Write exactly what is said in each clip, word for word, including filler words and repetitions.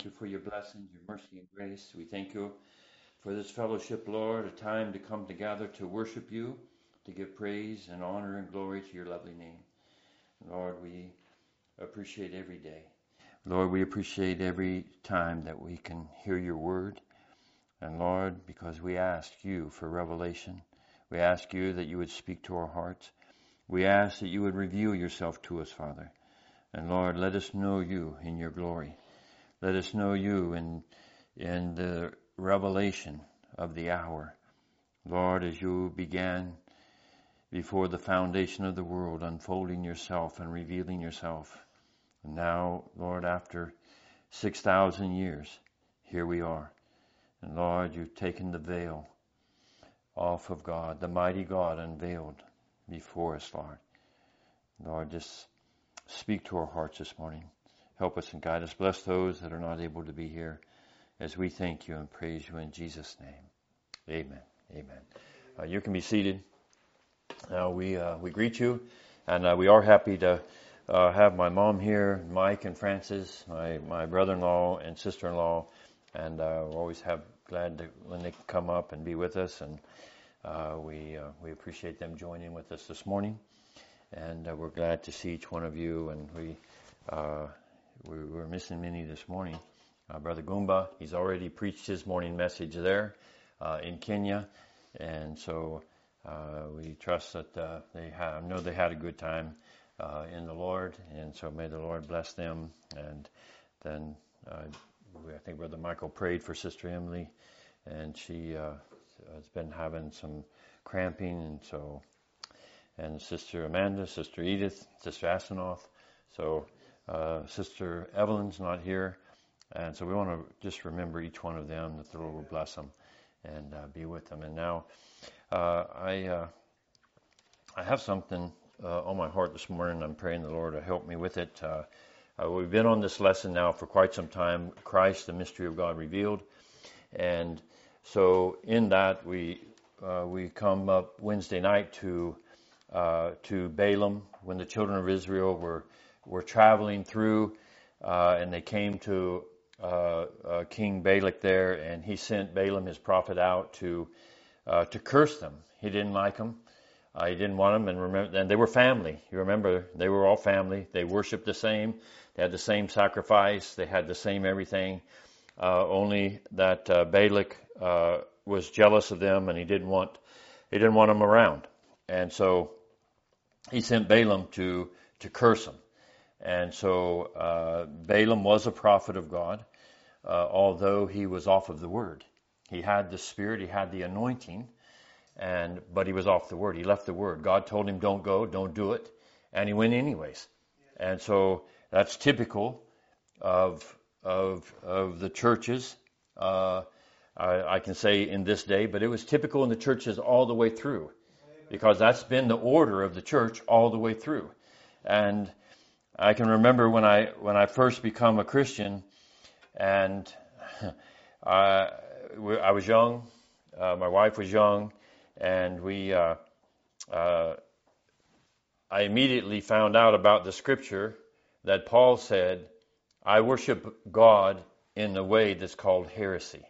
Thank you for your blessings, your mercy and grace. We thank you for this fellowship, Lord, a time to come together to worship you, to give praise and honor and glory to your lovely name. Lord, we appreciate every day. Lord, we appreciate every time that we can hear your word. And Lord, because we ask you for revelation, we ask you that you would speak to our hearts. We ask that you would reveal yourself to us, Father. And Lord, let us know you in your glory. Let us know you in, in the revelation of the hour. Lord, as you began before the foundation of the world, unfolding yourself and revealing yourself. And now, Lord, after six thousand years, here we are. And Lord, you've taken the veil off of God, the mighty God unveiled before us, Lord. Lord, just speak to our hearts this morning. Help us and guide us. Bless those that are not able to be here as we thank you and praise you in Jesus' name. Amen. Amen. Uh, you can be seated. Uh, we uh, we greet you, and uh, we are happy to uh, have my mom here, Mike and Francis, my, my brother-in-law and sister-in-law, and uh, we're always have glad to, when they come up and be with us, and uh, we uh, we appreciate them joining with us this morning, and uh, we're glad to see each one of you, and we. Uh, We were missing many this morning. Uh, Brother Goomba, he's already preached his morning message there uh, in Kenya, and so uh, we trust that uh, they have, I know they had a good time uh, in the Lord, and so may the Lord bless them. And then uh, I think Brother Michael prayed for Sister Emily, and she uh, has been having some cramping, and so and Sister Amanda, Sister Edith, Sister Asenoff, so. Uh, Sister Evelyn's not here, and so we want to just remember each one of them, that the Lord will bless them and uh, be with them. And now uh, I uh, I have something uh, on my heart this morning. I'm praying the Lord to help me with it. Uh, uh, we've been on this lesson now for quite some time, Christ, the mystery of God revealed. And so in that we uh, we come up Wednesday night to uh, to Balaam, when the children of Israel were were traveling through, uh, and they came to uh, uh, King Balak there, and he sent Balaam, his prophet, out to uh, to curse them. He didn't like them. Uh, he didn't want them, and remember, and they were family. You remember, they were all family. They worshipped the same. They had the same sacrifice. They had the same everything. Uh, only that uh, Balak uh, was jealous of them, and he didn't want he didn't want them around, and so he sent Balaam to to curse them. And so uh, Balaam was a prophet of God, uh, although he was off of the word. He had the Spirit, he had the anointing, and but he was off the word. He left the word. God told him, don't go, don't do it, and he went anyways. And so that's typical of of of the churches. Uh, I, I can say in this day, but it was typical in the churches all the way through, because that's been the order of the church all the way through. And I can remember when I when I first become a Christian, and I, I was young, uh, my wife was young, and we uh, uh, I immediately found out about the scripture that Paul said, I worship God in a way that's called heresy.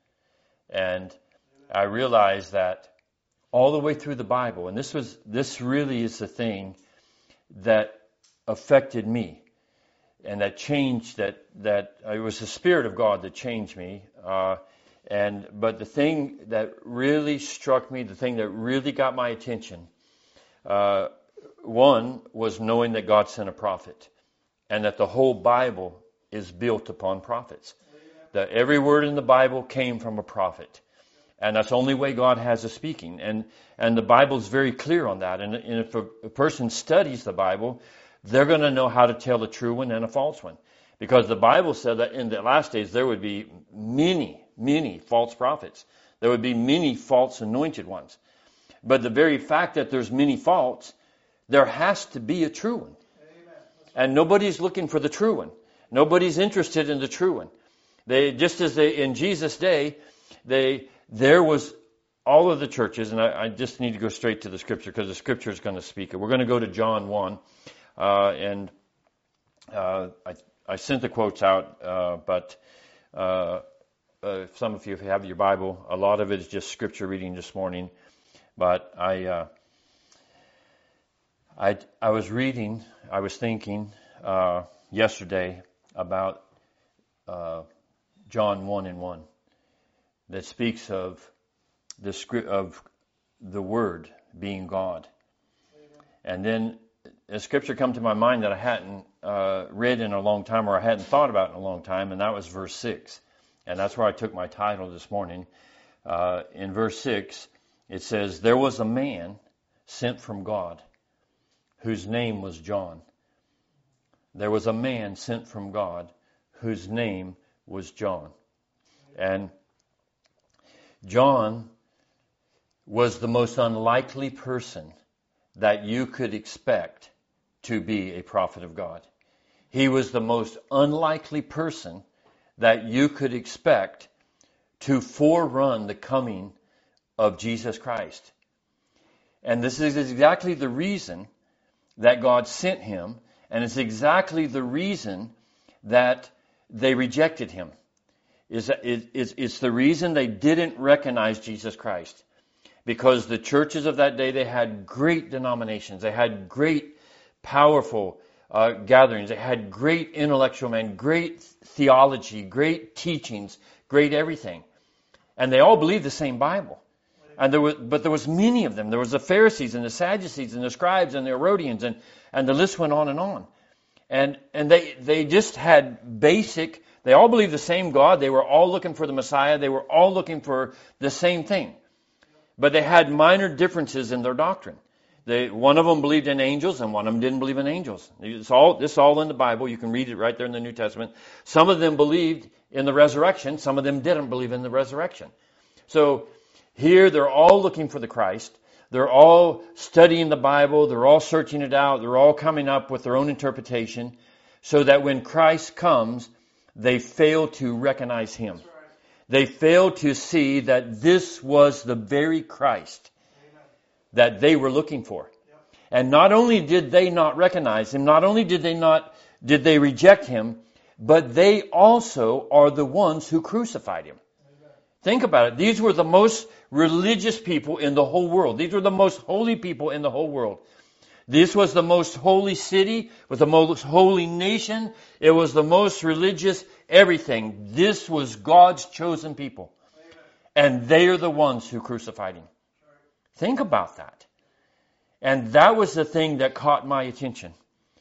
And I realized that all the way through the Bible, and this was this really is the thing that affected me, and that changed that that it was the Spirit of God that changed me. Uh, and but the thing that really struck me, the thing that really got my attention, uh, one was knowing that God sent a prophet, and that the whole Bible is built upon prophets. That every word in the Bible came from a prophet, and that's the only way God has of speaking. And and the Bible is very clear on that. And, and if a, a person studies the Bible, they're going to know how to tell a true one and a false one. Because the Bible said that in the last days there would be many, many false prophets. There would be many false anointed ones. But the very fact that there's many false, there has to be a true one. And nobody's looking for the true one. Nobody's interested in the true one. They just as they in Jesus' day, they there was all of the churches, and I, I just need to go straight to the scripture because the scripture is going to speak it. We're going to go to John one. Uh, and uh, I, I sent the quotes out, uh, but uh, uh, some of you have your Bible. A lot of it is just scripture reading this morning. But I, uh, I, I was reading, I was thinking uh, yesterday about uh, John one and one that speaks of the script of the Word being God. And then a scripture come to my mind that I hadn't uh, read in a long time, or I hadn't thought about in a long time, and that was verse six. And that's where I took my title this morning. Uh, in verse six, it says, "There was a man sent from God whose name was John." There was a man sent from God whose name was John. And John was the most unlikely person that you could expect to be a prophet of God. He was the most unlikely person that you could expect to forerun the coming of Jesus Christ. And this is exactly the reason that God sent him, and it's exactly the reason that they rejected him. It's, it's, it's the reason they didn't recognize Jesus Christ. Because the churches of that day, they had great denominations. They had great, powerful uh, gatherings. They had great intellectual men, great theology, great teachings, great everything. And they all believed the same Bible. And there was, but there was many of them. There was the Pharisees and the Sadducees and the scribes and the Herodians, and, and the list went on and on. And and they they just had basic. They all believed the same God. They were all looking for the Messiah. They were all looking for the same thing. But they had minor differences in their doctrine. They, one of them believed in angels, and one of them didn't believe in angels. It's all, this is all in the Bible. You can read it right there in the New Testament. Some of them believed in the resurrection. Some of them didn't believe in the resurrection. So here they're all looking for the Christ. They're all studying the Bible. They're all searching it out. They're all coming up with their own interpretation, so that when Christ comes, they fail to recognize him. They failed to see that this was the very Christ that they were looking for. And not only did they not recognize him, not only did they not, did they reject him, but they also are the ones who crucified him. Think about it. These were the most religious people in the whole world. These were the most holy people in the whole world. This was the most holy city, with the most holy nation. It was the most religious everything. This was God's chosen people. And they are the ones who crucified him. Think about that. And that was the thing that caught my attention.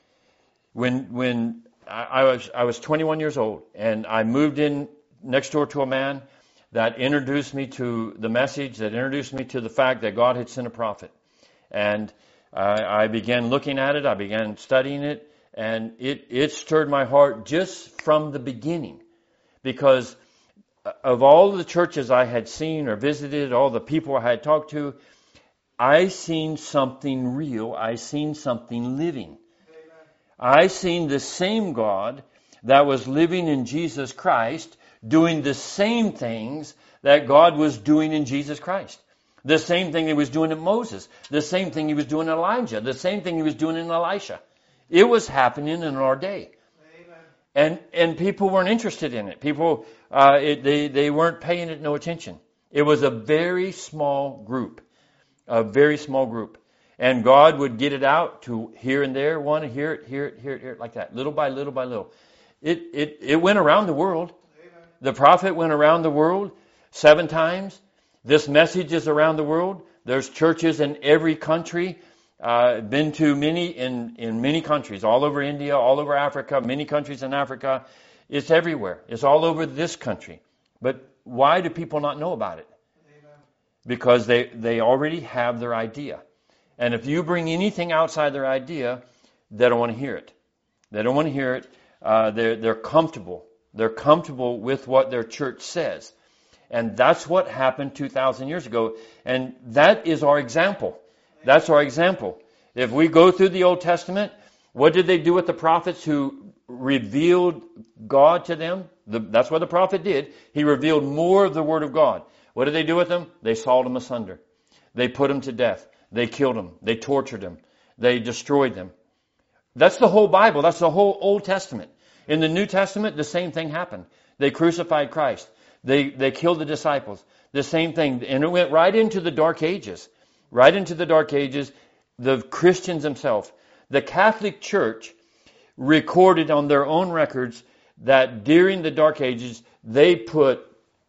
When when I, I was I was twenty-one years old, and I moved in next door to a man that introduced me to the message, that introduced me to the fact that God had sent a prophet. And I, I began looking at it, I began studying it, and it, it stirred my heart just from the beginning. Because of all the churches I had seen or visited, all the people I had talked to, I seen something real, I seen something living. I seen the same God that was living in Jesus Christ, doing the same things that God was doing in Jesus Christ. The same thing he was doing in Moses. The same thing he was doing in Elijah. The same thing he was doing in Elisha. It was happening in our day. Amen. And and people weren't interested in it. People, uh, it, they, they weren't paying it no attention. It was a very small group. A very small group. And God would get it out to here and there, one, hear it, hear it, hear it, hear it, like that. Little by little by little. It, it, it went around the world. Amen. The prophet went around the world seven times. This message is around the world. There's churches in every country. Uh, been to many in, in many countries, all over India, all over Africa, many countries in Africa. It's everywhere. It's all over this country. But why do people not know about it? Amen. Because they, they already have their idea. And if you bring anything outside their idea, they don't want to hear it. They don't want to hear it. Uh, they're, they're comfortable. They're comfortable with what their church says. And that's what happened two thousand years ago. And that is our example. That's our example. If we go through the Old Testament, what did they do with the prophets who revealed God to them? The, that's what the prophet did. He revealed more of the Word of God. What did they do with them? They sawed them asunder. They put them to death. They killed them. They tortured them. They destroyed them. That's the whole Bible. That's the whole Old Testament. In the New Testament, the same thing happened. They crucified Christ. They, they killed the disciples. The same thing. And it went right into the Dark Ages. Right into the Dark Ages. The Christians themselves. The Catholic Church recorded on their own records that during the Dark Ages, they put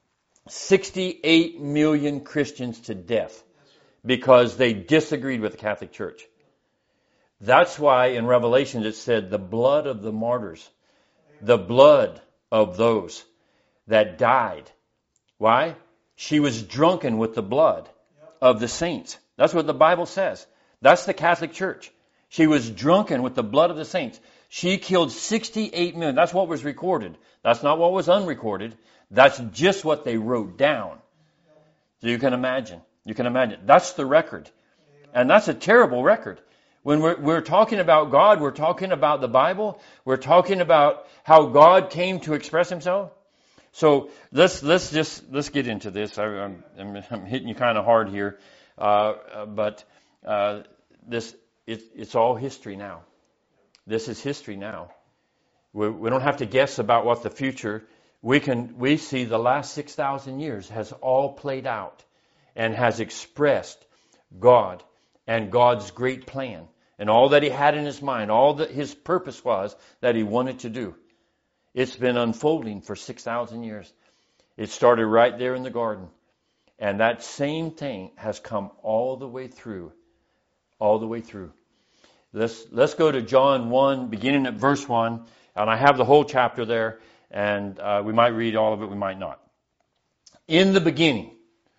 sixty-eight million Christians to death because they disagreed with the Catholic Church. That's why in Revelation it said the blood of the martyrs, the blood of those that died. Why? She was drunken with the blood of the saints. That's what the Bible says. That's the Catholic Church. She was drunken with the blood of the saints. She killed sixty-eight million. That's what was recorded. That's not what was unrecorded. That's just what they wrote down. So you can imagine. You can imagine. That's the record. And that's a terrible record. When we're, we're talking about God, we're talking about the Bible. We're talking about how God came to express himself. So let's let's just let's get into this. I, I'm, I'm, I'm hitting you kind of hard here, uh, but uh, this it, it's all history now. This is history now. We, we don't have to guess about what the future. We can we see the last six thousand years has all played out and has expressed God and God's great plan and all that he had in his mind, all that his purpose was that he wanted to do. It's been unfolding for six thousand years. It started right there in the garden. And that same thing has come all the way through. All the way through. Let's, let's go to John one, beginning at verse one. And I have the whole chapter there. And uh, we might read all of it, we might not. In the beginning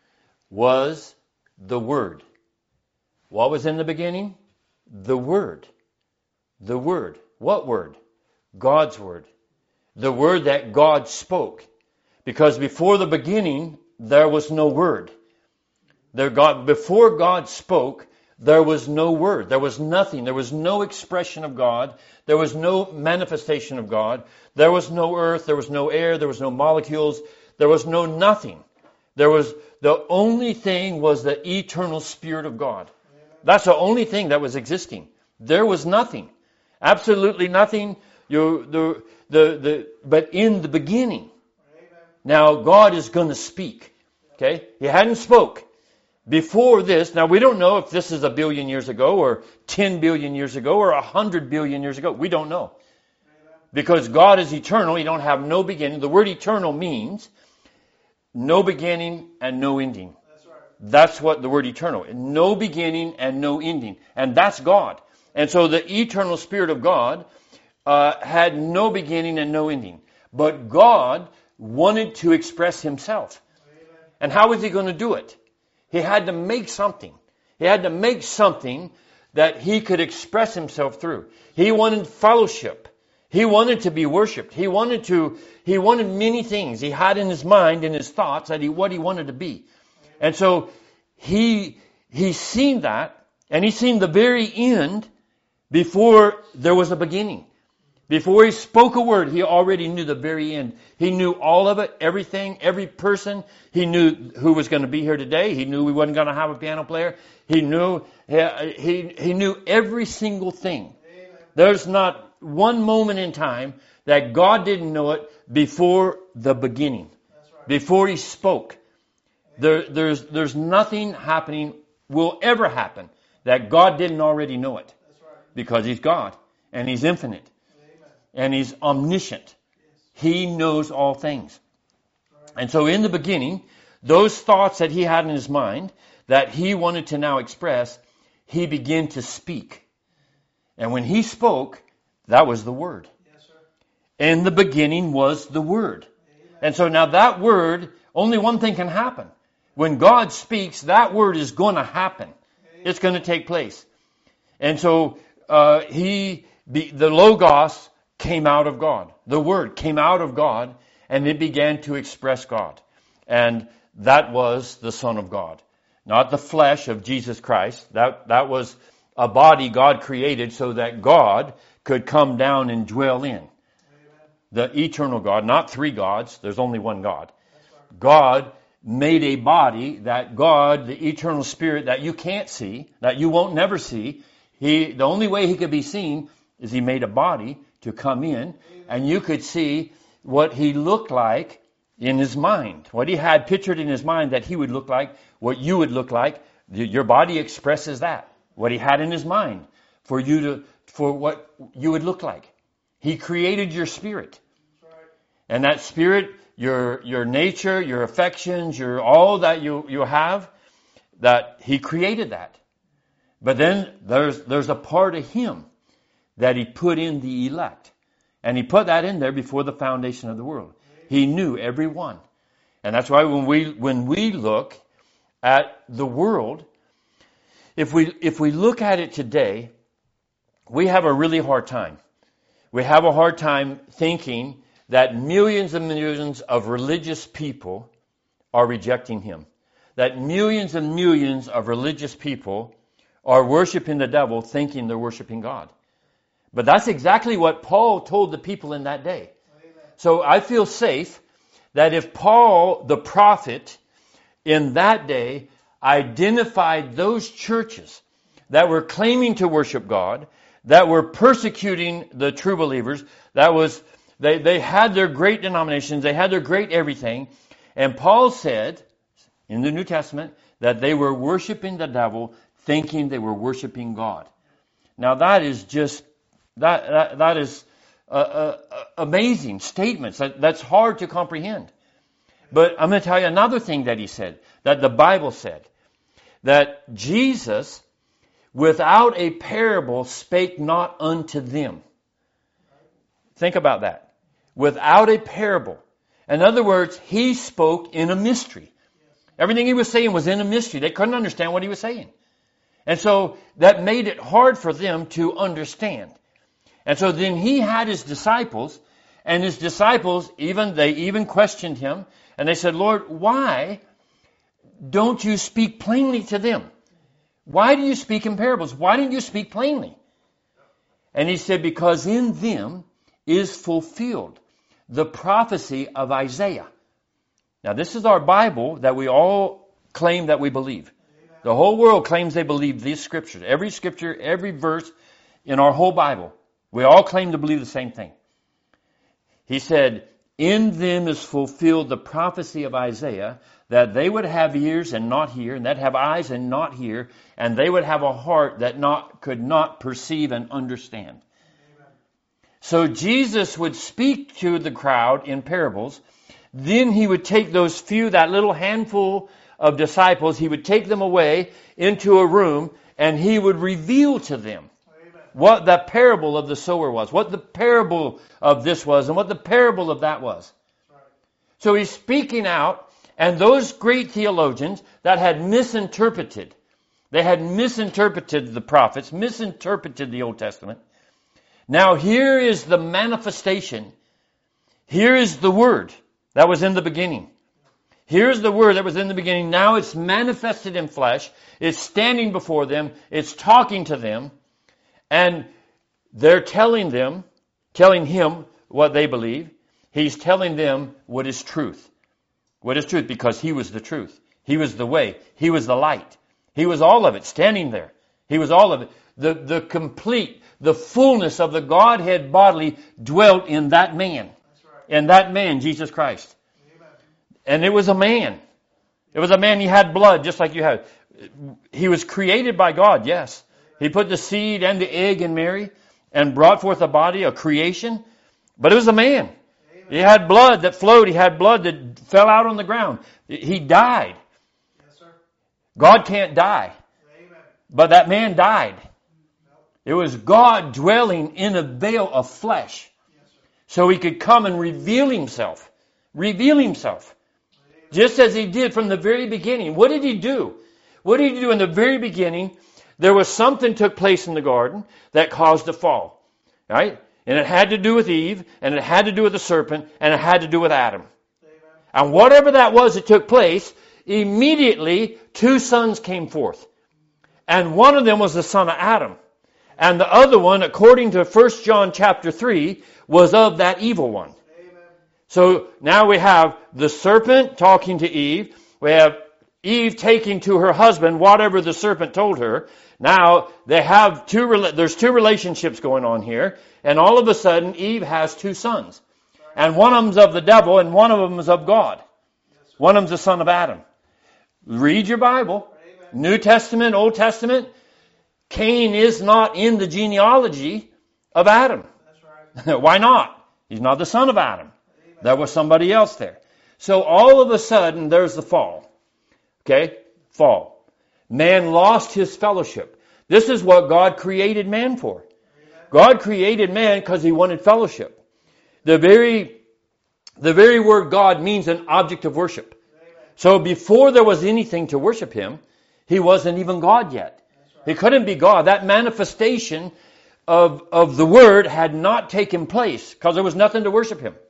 was the Word. What was in the beginning? The Word. The Word. What Word? God's Word. The Word that God spoke. Because before the beginning, there was no Word. There God, before God spoke, there was no Word. There was nothing. There was no expression of God. There was no manifestation of God. There was no earth. There was no air. There was no molecules. There was no nothing. There was, the only thing was the eternal Spirit of God. That's the only thing that was existing. There was nothing. Absolutely nothing. You, the, the, the, but in the beginning. Now God is going to speak. Okay? He hadn't spoke. Before this, now we don't know if this is a billion years ago or ten billion years ago or a hundred billion years ago. We don't know. Because God is eternal. He don't have no beginning. The word eternal means no beginning and no ending. That's right. That's what the word eternal. No beginning and no ending. And that's God. And so the eternal Spirit of God uh, had no beginning and no ending. But God wanted to express himself. Amen. And how was he going to do it? He had to make something. He had to make something that he could express himself through. He wanted fellowship. He wanted to be worshipped. He wanted to, he wanted many things. He had in his mind, in his thoughts, that he, what he wanted to be. And so he, he seen that, and he seen the very end before there was a beginning. Before he spoke a word, he already knew the very end. He knew all of it, everything, every person. He knew who was going to be here today. He knew we wasn't going to have a piano player. He knew, he, he knew every single thing. Amen. There's not one moment in time that God didn't know it before the beginning. That's right. Before he spoke. There, there's, there's nothing happening, will ever happen, that God didn't already know it. That's right. Because he's God and he's infinite. And he's omniscient. He knows all things. And so in the beginning, those thoughts that he had in his mind that he wanted to now express, he began to speak. And when he spoke, that was the Word. Yes, sir. In the beginning was the Word. Amen. And so now that Word, only one thing can happen. When God speaks, that Word is going to happen. Amen. It's going to take place. And so uh, he, the, the Logos, came out of God. The Word came out of God, and it began to express God. And that was the Son of God. Not the flesh of Jesus Christ. That, that was a body God created so that God could come down and dwell in. Amen. The eternal God, not three gods. There's only one God. Right. God made a body that God, the eternal Spirit that you can't see, that you won't never see. He, the only way he could be seen is he made a body to come in, and you could see what he looked like in his mind, what he had pictured in his mind that he would look like, what you would look like. Your body expresses that, what he had in his mind for you to, for what you would look like. He created your spirit. And that spirit, your your nature, your affections, your all that you, you have, that he created that. But then there's there's a part of him that he put in the elect. And he put that in there before the foundation of the world. He knew every one. And that's why when we when we look at the world, if we if we look at it today, we have a really hard time. We have a hard time thinking that millions and millions of religious people are rejecting him. That millions and millions of religious people are worshiping the devil, thinking they're worshiping God. But that's exactly what Paul told the people in that day. Amen. So I feel safe that if Paul, the prophet, in that day identified those churches that were claiming to worship God, that were persecuting the true believers, that was they, they had their great denominations, they had their great everything, and Paul said in the New Testament that they were worshiping the devil, thinking they were worshiping God. Now that is just that that, that is uh, uh, amazing statements. That, that's hard to comprehend. But I'm going to tell you another thing that he said, that the Bible said, that Jesus, without a parable, spake not unto them. Think about that. Without a parable. In other words, he spoke in a mystery. Everything he was saying was in a mystery. They couldn't understand what he was saying. And so that made it hard for them to understand. And so then he had his disciples, and his disciples, even they even questioned him, and they said, Lord, why don't you speak plainly to them? Why do you speak in parables? Why don't you speak plainly? And he said, because in them is fulfilled the prophecy of Isaiah. Now this is our Bible that we all claim that we believe. The whole world claims they believe these scriptures. Every scripture, every verse in our whole Bible. We all claim to believe the same thing. He said, in them is fulfilled the prophecy of Isaiah, that they would have ears and not hear, and they'd have eyes and not hear, and they would have a heart that not could not perceive and understand. Amen. So Jesus would speak to the crowd in parables. Then he would take those few, that little handful of disciples, he would take them away into a room, and he would reveal to them Amen. What the parable of the sower was, what the parable of this was, and what the parable of that was. Right. So he's speaking out. And those great theologians that had misinterpreted, they had misinterpreted the prophets, misinterpreted the Old Testament. Now here is the manifestation. Here is the Word that was in the beginning. Here's the Word that was in the beginning. Now it's manifested in flesh. It's standing before them. It's talking to them. And they're telling them, telling him what they believe. He's telling them what is truth. What is truth? Because he was the truth. He was the way. He was the light. He was all of it, standing there. He was all of it. The, the complete, the fullness of the Godhead bodily dwelt in that man. That's right. In that man, Jesus Christ. Amen. And it was a man. It was a man, he had blood, just like you had. He was created by God, yes. Amen. He put the seed and the egg in Mary and brought forth a body, a creation. But it was a man. He had blood that flowed. He had blood that fell out on the ground. He died. Yes, sir. God can't die. Amen. But that man died. Nope. It was God dwelling in a veil of flesh. Yes, sir. So he could come and reveal himself. Reveal himself. Amen. Just as he did from the very beginning. What did he do? What did he do in the very beginning? There was something took place in the garden that caused a fall. Right? And it had to do with Eve, and it had to do with the serpent, and it had to do with Adam. Amen. And whatever that was that took place, immediately two sons came forth. And one of them was the son of Adam. And the other one, according to First John chapter three, was of that evil one. Amen. So now we have the serpent talking to Eve. We have Eve taking to her husband whatever the serpent told her. Now they have two. There's two relationships going on here, and all of a sudden Eve has two sons, and one of them's of the devil, and one of them is of God. One of them's the son of Adam. Read your Bible, New Testament, Old Testament. Cain is not in the genealogy of Adam. Why not? He's not the son of Adam. There was somebody else there. So all of a sudden, there's the fall. Okay? Fall. Man lost his fellowship. This is what God created man for. God created man because he wanted fellowship. The very, the very word God means an object of worship. So before there was anything to worship him, he wasn't even God yet. He couldn't be God. That manifestation of, of the Word had not taken place because there was nothing to worship him.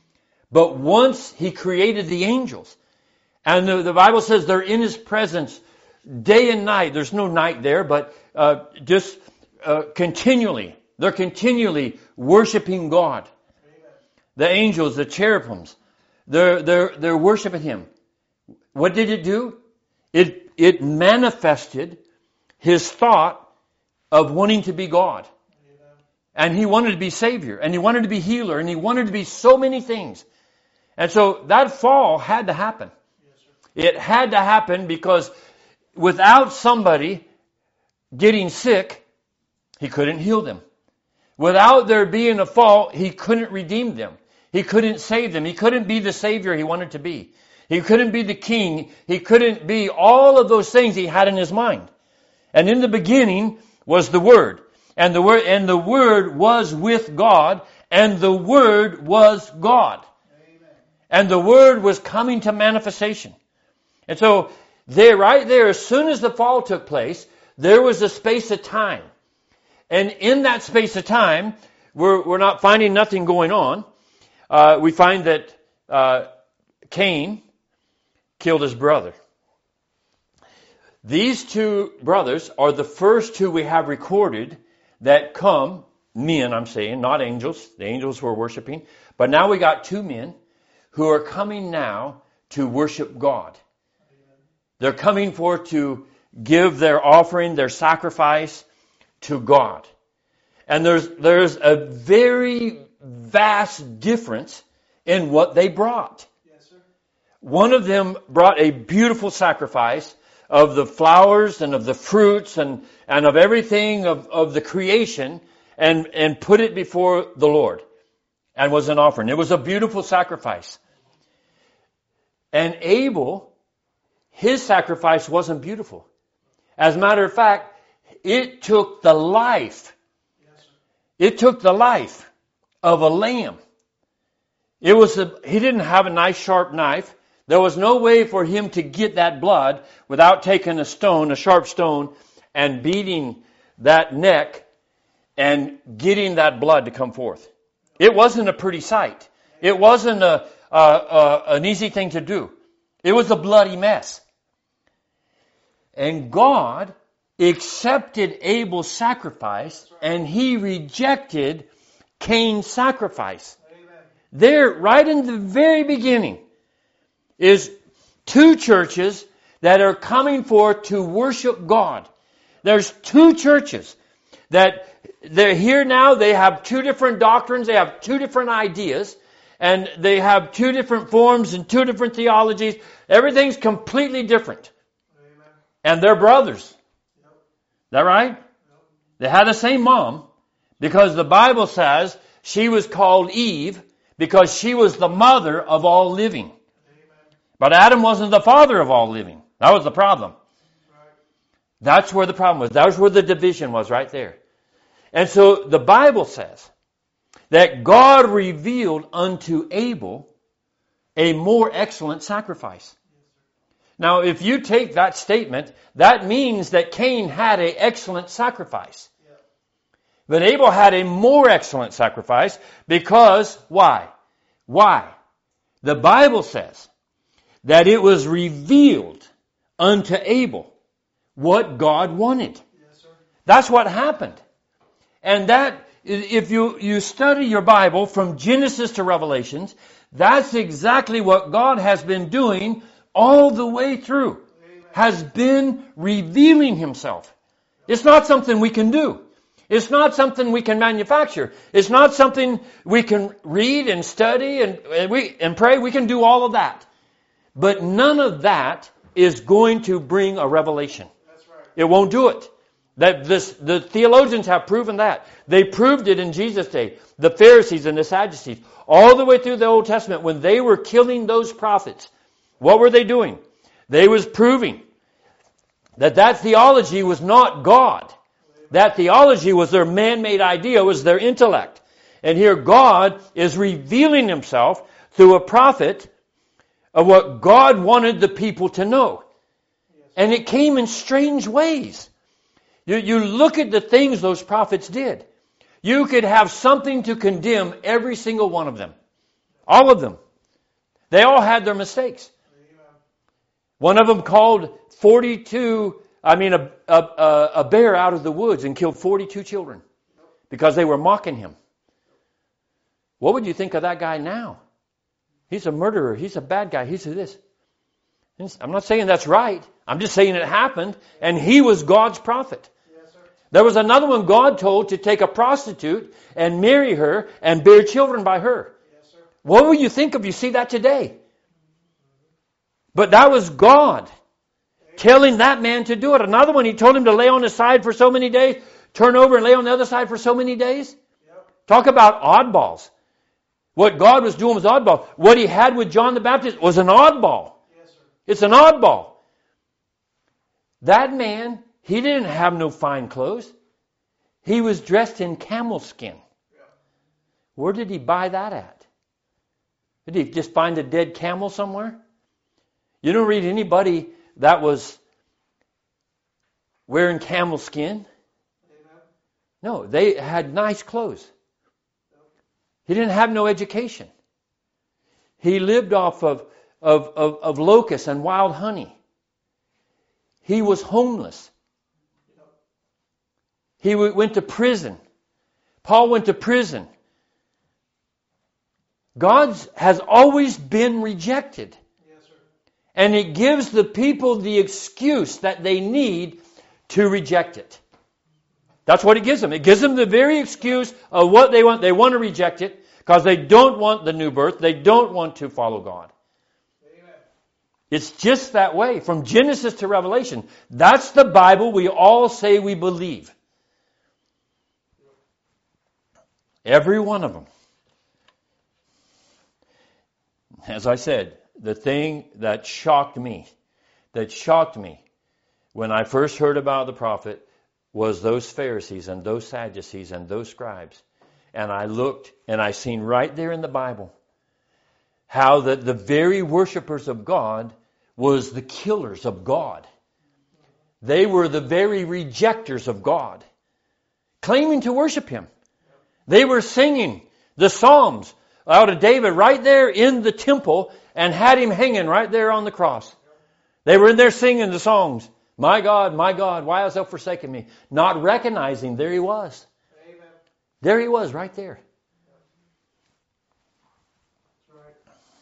But once he created the angels, and the, the Bible says they're in his presence day and night. There's no night there, but uh, just uh, continually. They're continually worshiping God. Amen. The angels, the cherubims, they're, they're, they're worshiping him. What did it do? It, it manifested his thought of wanting to be God. Amen. And he wanted to be Savior, and he wanted to be healer, and he wanted to be so many things. And so that fall had to happen. Yes, it had to happen because without somebody getting sick, he couldn't heal them. Without there being a fall, he couldn't redeem them. He couldn't save them. He couldn't be the Savior he wanted to be. He couldn't be the king. He couldn't be all of those things he had in his mind. And in the beginning was the Word. And the Word, and the Word was with God. And the Word was God. Amen. And the Word was coming to manifestation. And so there, right there, as soon as the fall took place, there was a space of time. And in that space of time, we're, we're not finding nothing going on. Uh, we find that uh, Cain killed his brother. These two brothers are the first two we have recorded that come, men I'm saying, not angels. The angels were worshiping. But now we got two men who are coming now to worship God. They're coming for to give their offering, their sacrifice to God. And there's there's a very vast difference in what they brought. Yes, sir. One of them brought a beautiful sacrifice of the flowers and of the fruits and, and of everything of, of the creation and, and put it before the Lord and was an offering. It was a beautiful sacrifice. And Abel, his sacrifice wasn't beautiful. As a matter of fact, it took the life. It took the life of a lamb. It was a, he didn't have a nice sharp knife. There was no way for him to get that blood without taking a stone, a sharp stone, and beating that neck and getting that blood to come forth. It wasn't a pretty sight. It wasn't a, a, a an easy thing to do. It was a bloody mess. And God accepted Abel's sacrifice, and he rejected Cain's sacrifice. Amen. There, right in the very beginning, is two churches that are coming forth to worship God. There's two churches that they're here now. They have two different doctrines. They have two different ideas. And they have two different forms and two different theologies. Everything's completely different. Amen. And they're brothers. Yep. Is that right? Yep. They had the same mom because the Bible says she was called Eve because she was the mother of all living. But Adam wasn't the father of all living. That was the problem. That's where the problem was. That's where the division was, right there. And so the Bible says that God revealed unto Abel a more excellent sacrifice. Now, if you take that statement, that means that Cain had an excellent sacrifice. But Abel had a more excellent sacrifice because, why? Why? The Bible says that it was revealed unto Abel what God wanted. Yes, sir. That's what happened. And that, if you, you study your Bible from Genesis to Revelations, that's exactly what God has been doing all the way through. has been revealing Himself. It's not something we can do. It's not something we can manufacture. It's not something we can read and study and, and we and pray. We can do all of that. But none of that is going to bring a revelation. That's right. It won't do it. That this, the theologians have proven that. They proved it in Jesus' day. The Pharisees and the Sadducees. All the way through the Old Testament, when they were killing those prophets, what were they doing? They was proving that that theology was not God. That theology was their man-made idea, was their intellect. And here God is revealing Himself through a prophet of what God wanted the people to know. And it came in strange ways. You, you look at the things those prophets did. You could have something to condemn every single one of them. All of them. They all had their mistakes. One of them called forty-two, I mean a, a, a bear out of the woods and killed forty-two children because they were mocking him. What would you think of that guy now? He's a murderer. He's a bad guy. He's a this. I'm not saying that's right. I'm just saying it happened, and he was God's prophet. Yes, sir. There was another one God told to take a prostitute and marry her and bear children by her. Yes, sir. What would you think if you see that today? But that was God telling that man to do it. Another one, He told him to lay on his side for so many days, turn over and lay on the other side for so many days. Yep. Talk about oddballs. What God was doing was oddball. What He had with John the Baptist was an oddball. Yes, sir. It's an oddball. That man, he didn't have no fine clothes. He was dressed in camel skin. Yeah. Where did he buy that at? Did he just find a dead camel somewhere? You don't read anybody that was wearing camel skin. Amen. No, they had nice clothes. He didn't have no education. He lived off of, of, of, of locusts and wild honey. He was homeless. He w- went to prison. Paul went to prison. God has always been rejected. Yes, sir. And it gives the people the excuse that they need to reject it. That's what it gives them. It gives them the very excuse of what they want. They want to reject it because they don't want the new birth. They don't want to follow God. Amen. It's just that way. From Genesis to Revelation. That's the Bible we all say we believe. Every one of them. As I said, the thing that shocked me, that shocked me when I first heard about the prophet was those Pharisees and those Sadducees and those scribes. And I looked and I seen right there in the Bible how that the very worshipers of God was the killers of God. They were the very rejectors of God, claiming to worship Him. They were singing the Psalms out of David right there in the temple and had Him hanging right there on the cross. They were in there singing the songs. My God, my God, why hast thou forsaken me? Not recognizing there He was. Amen. There He was right there. That's right.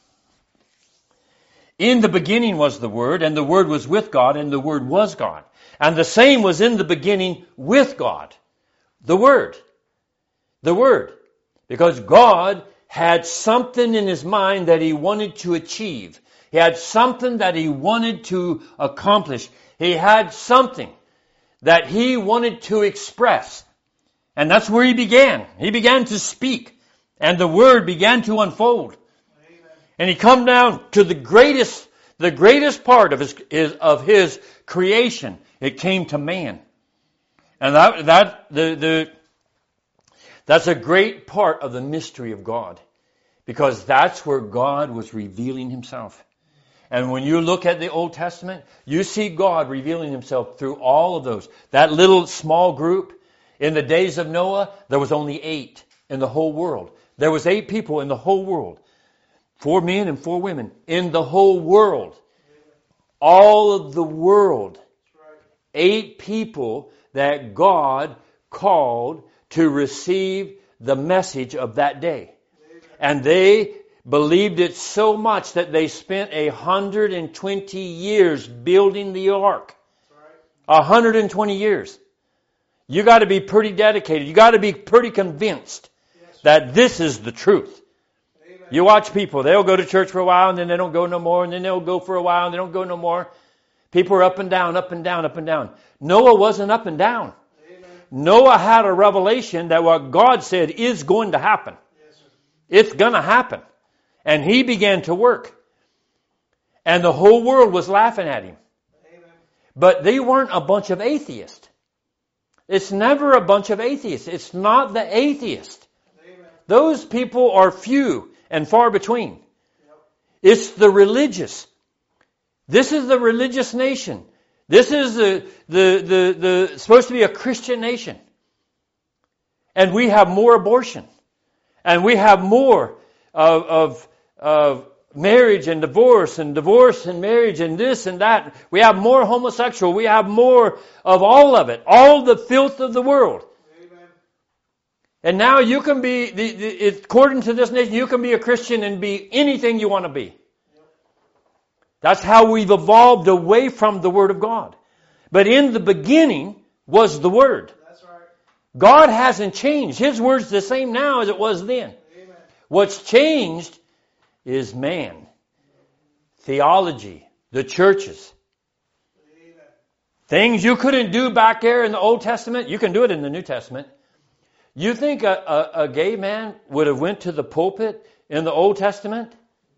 In the beginning was the Word, and the Word was with God, and the Word was God. And the same was in the beginning with God. The Word. The Word. Because God had something in His mind that He wanted to achieve. He had something that He wanted to accomplish. He had something that He wanted to express. And that's where He began. He began to speak. And the Word began to unfold. Amen. And He come down to the greatest, the greatest part of His, his of His creation. It came to man. And that, that, the, the, that's a great part of the mystery of God. Because that's where God was revealing Himself. And when you look at the Old Testament, you see God revealing Himself through all of those. That little small group, in the days of Noah, there was only eight in the whole world. There was eight people in the whole world. Four men and four women in the whole world. All of the world. Eight people that God called to receive the message of that day. And they believed it so much that they spent a hundred and twenty years building the ark. A hundred and twenty years. You got to be pretty dedicated. You got to be pretty convinced yes, that this is the truth. Amen. You watch people, they'll go to church for a while and then they don't go no more, and then they'll go for a while and they don't go no more. People are up and down, up and down, up and down. Noah wasn't up and down. Amen. Noah had a revelation that what God said is going to happen. Yes, it's going to happen. And he began to work. And the whole world was laughing at him. Amen. But they weren't a bunch of atheists. It's never a bunch of atheists. It's not the atheist. Amen. Those people are few and far between. Yep. It's the religious. This is the religious nation. This is the, the, the, the supposed to be a Christian nation. And we have more abortion. And we have more of, of, of marriage and divorce and divorce and marriage and this and that. We have more homosexual. We have more of all of it. All the filth of the world. Amen. And now you can be, the, the, according to this nation, you can be a Christian and be anything you want to be. Yep. That's how we've evolved away from the Word of God. But in the beginning was the Word. That's right. God hasn't changed. His Word's the same now as it was then. Amen. What's changed is man, theology, the churches. Amen. Things you couldn't do back there in the Old Testament, you can do it in the New Testament. You think a, a, a gay man would have went to the pulpit in the Old Testament?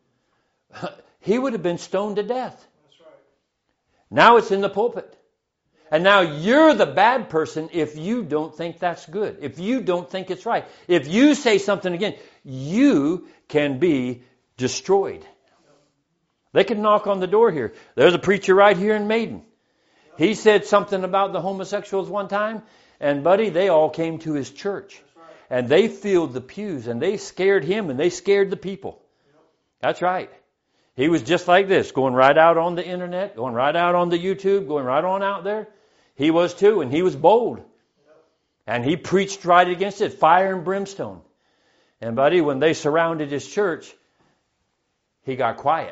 He would have been stoned to death. That's right. Now it's in the pulpit. And now you're the bad person if you don't think that's good. If you don't think it's right. If you say something again, you can be destroyed. They could knock on the door here. There's a preacher right here in Maiden. He said something about the homosexuals one time, and buddy, they all came to his church. And they filled the pews, and they scared him, and they scared the people. That's right. He was just like this, going right out on the internet, going right out on the YouTube, going right on out there. He was too, and he was bold. And he preached right against it, fire and brimstone. And buddy, when they surrounded his church, he got quiet.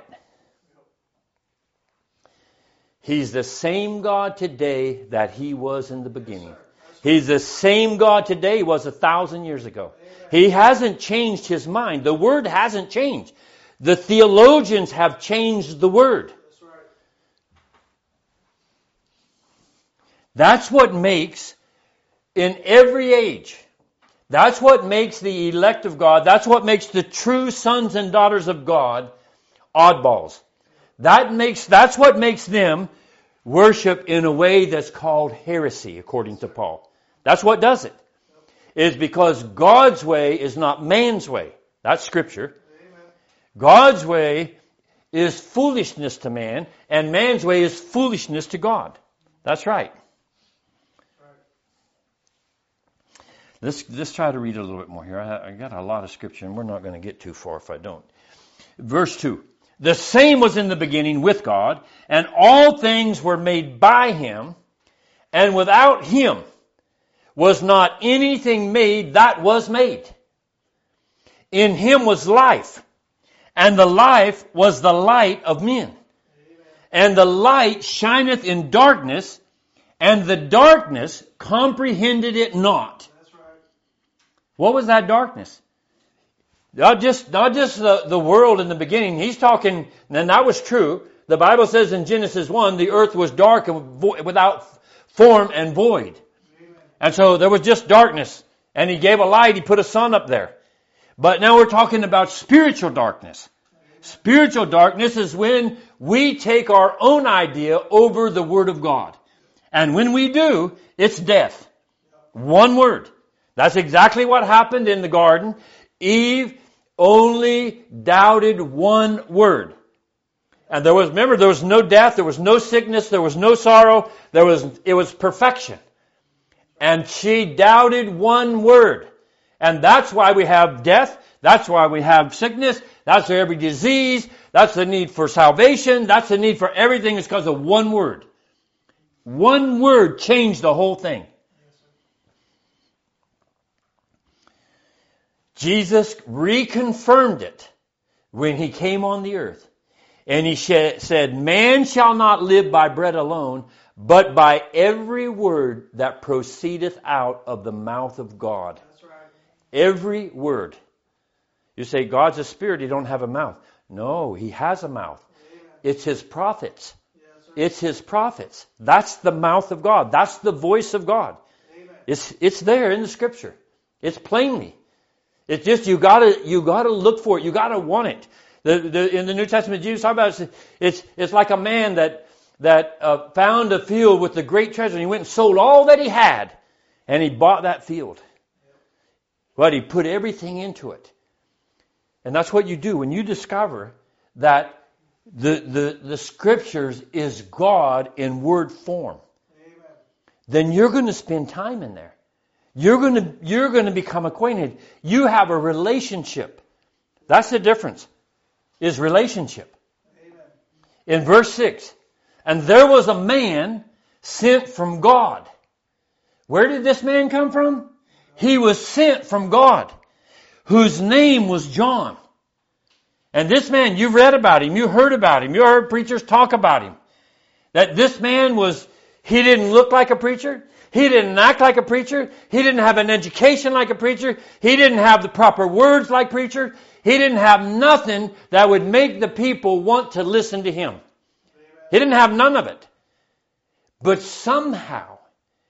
He's the same God today that he was in the beginning. He's the same God today he was a thousand years ago. He hasn't changed his mind. The Word hasn't changed. The theologians have changed the Word. That's what makes, in every age, that's what makes the elect of God, that's what makes the true sons and daughters of God oddballs. That makes, that's what makes them worship in a way that's called heresy, according to Paul. That's what does it. It's because God's way is not man's way. That's Scripture. God's way is foolishness to man, and man's way is foolishness to God. That's right. Let's, let's try to read a little bit more here. I, I got a lot of Scripture, and we're not going to get too far if I don't. Verse two. The same was in the beginning with God, and all things were made by Him, and without Him was not anything made that was made. In Him was life, and the life was the light of men. And the light shineth in darkness, and the darkness comprehended it not. That's right. What was that darkness? Not just, not just the, the world in the beginning. He's talking, and that was true. The Bible says in Genesis one, the earth was dark and vo- without form and void. Amen. And so there was just darkness. And He gave a light. He put a sun up there. But now we're talking about spiritual darkness. Amen. Spiritual darkness is when we take our own idea over the Word of God. And when we do, it's death. One word. That's exactly what happened in the garden. Eve only doubted one word. And there was, remember, there was no death, there was no sickness, there was no sorrow, there was, it was perfection. And she doubted one word. And that's why we have death, that's why we have sickness, that's every disease, that's the need for salvation, that's the need for everything, it's because of one word. One word changed the whole thing. Jesus reconfirmed it. when he came on the earth. And he said, man shall not live by bread alone, but by every word that proceedeth out of the mouth of God. That's right. Every word. You say, God's a spirit, he don't have a mouth. No, he has a mouth. Amen. It's his prophets. Yes, sir. It's his prophets. That's the mouth of God. That's the voice of God. Amen. It's it's there in the scripture. It's plainly. It's just you gotta you gotta look for it. You gotta want it. The, the, in the New Testament, Jesus talks about it, it's it's like a man that that uh, found a field with the great treasure, and he went and sold all that he had, and he bought that field. But he put everything into it, and that's what you do when you discover that the the the scriptures is God in word form. Amen. Then you're going to spend time in there. You're going to you're going to become acquainted. You have a relationship. That's the difference. Is relationship. Amen. In verse six, and there was a man sent from God. Where did this man come from? He was sent from God, whose name was John. And this man, you've read about him, you heard about him, you heard preachers talk about him. That this man was, he didn't look like a preacher, he didn't act like a preacher, he didn't have an education like a preacher, he didn't have the proper words like preacher. He didn't have nothing that would make the people want to listen to him. Amen. He didn't have none of it. But somehow,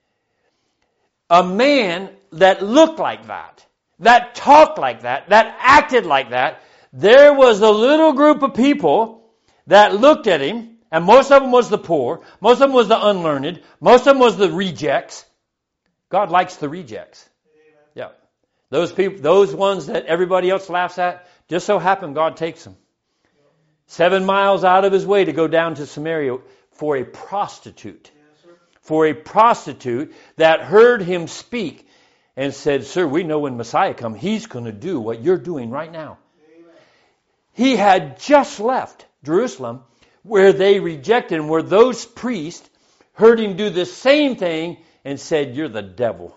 a man that looked like that, that talked like that, that acted like that, there was a little group of people that looked at him, and most of them was the poor, most of them was the unlearned, most of them was the rejects. God likes the rejects. Amen. Yeah. Those people, those ones that everybody else laughs at, just so happen God takes them. Seven miles out of his way to go down to Samaria for a prostitute. Yes, sir. For a prostitute that heard him speak and said, sir, we know when Messiah comes, he's going to do what you're doing right now. Amen. He had just left Jerusalem where they rejected him, where those priests heard him do the same thing and said, you're the devil.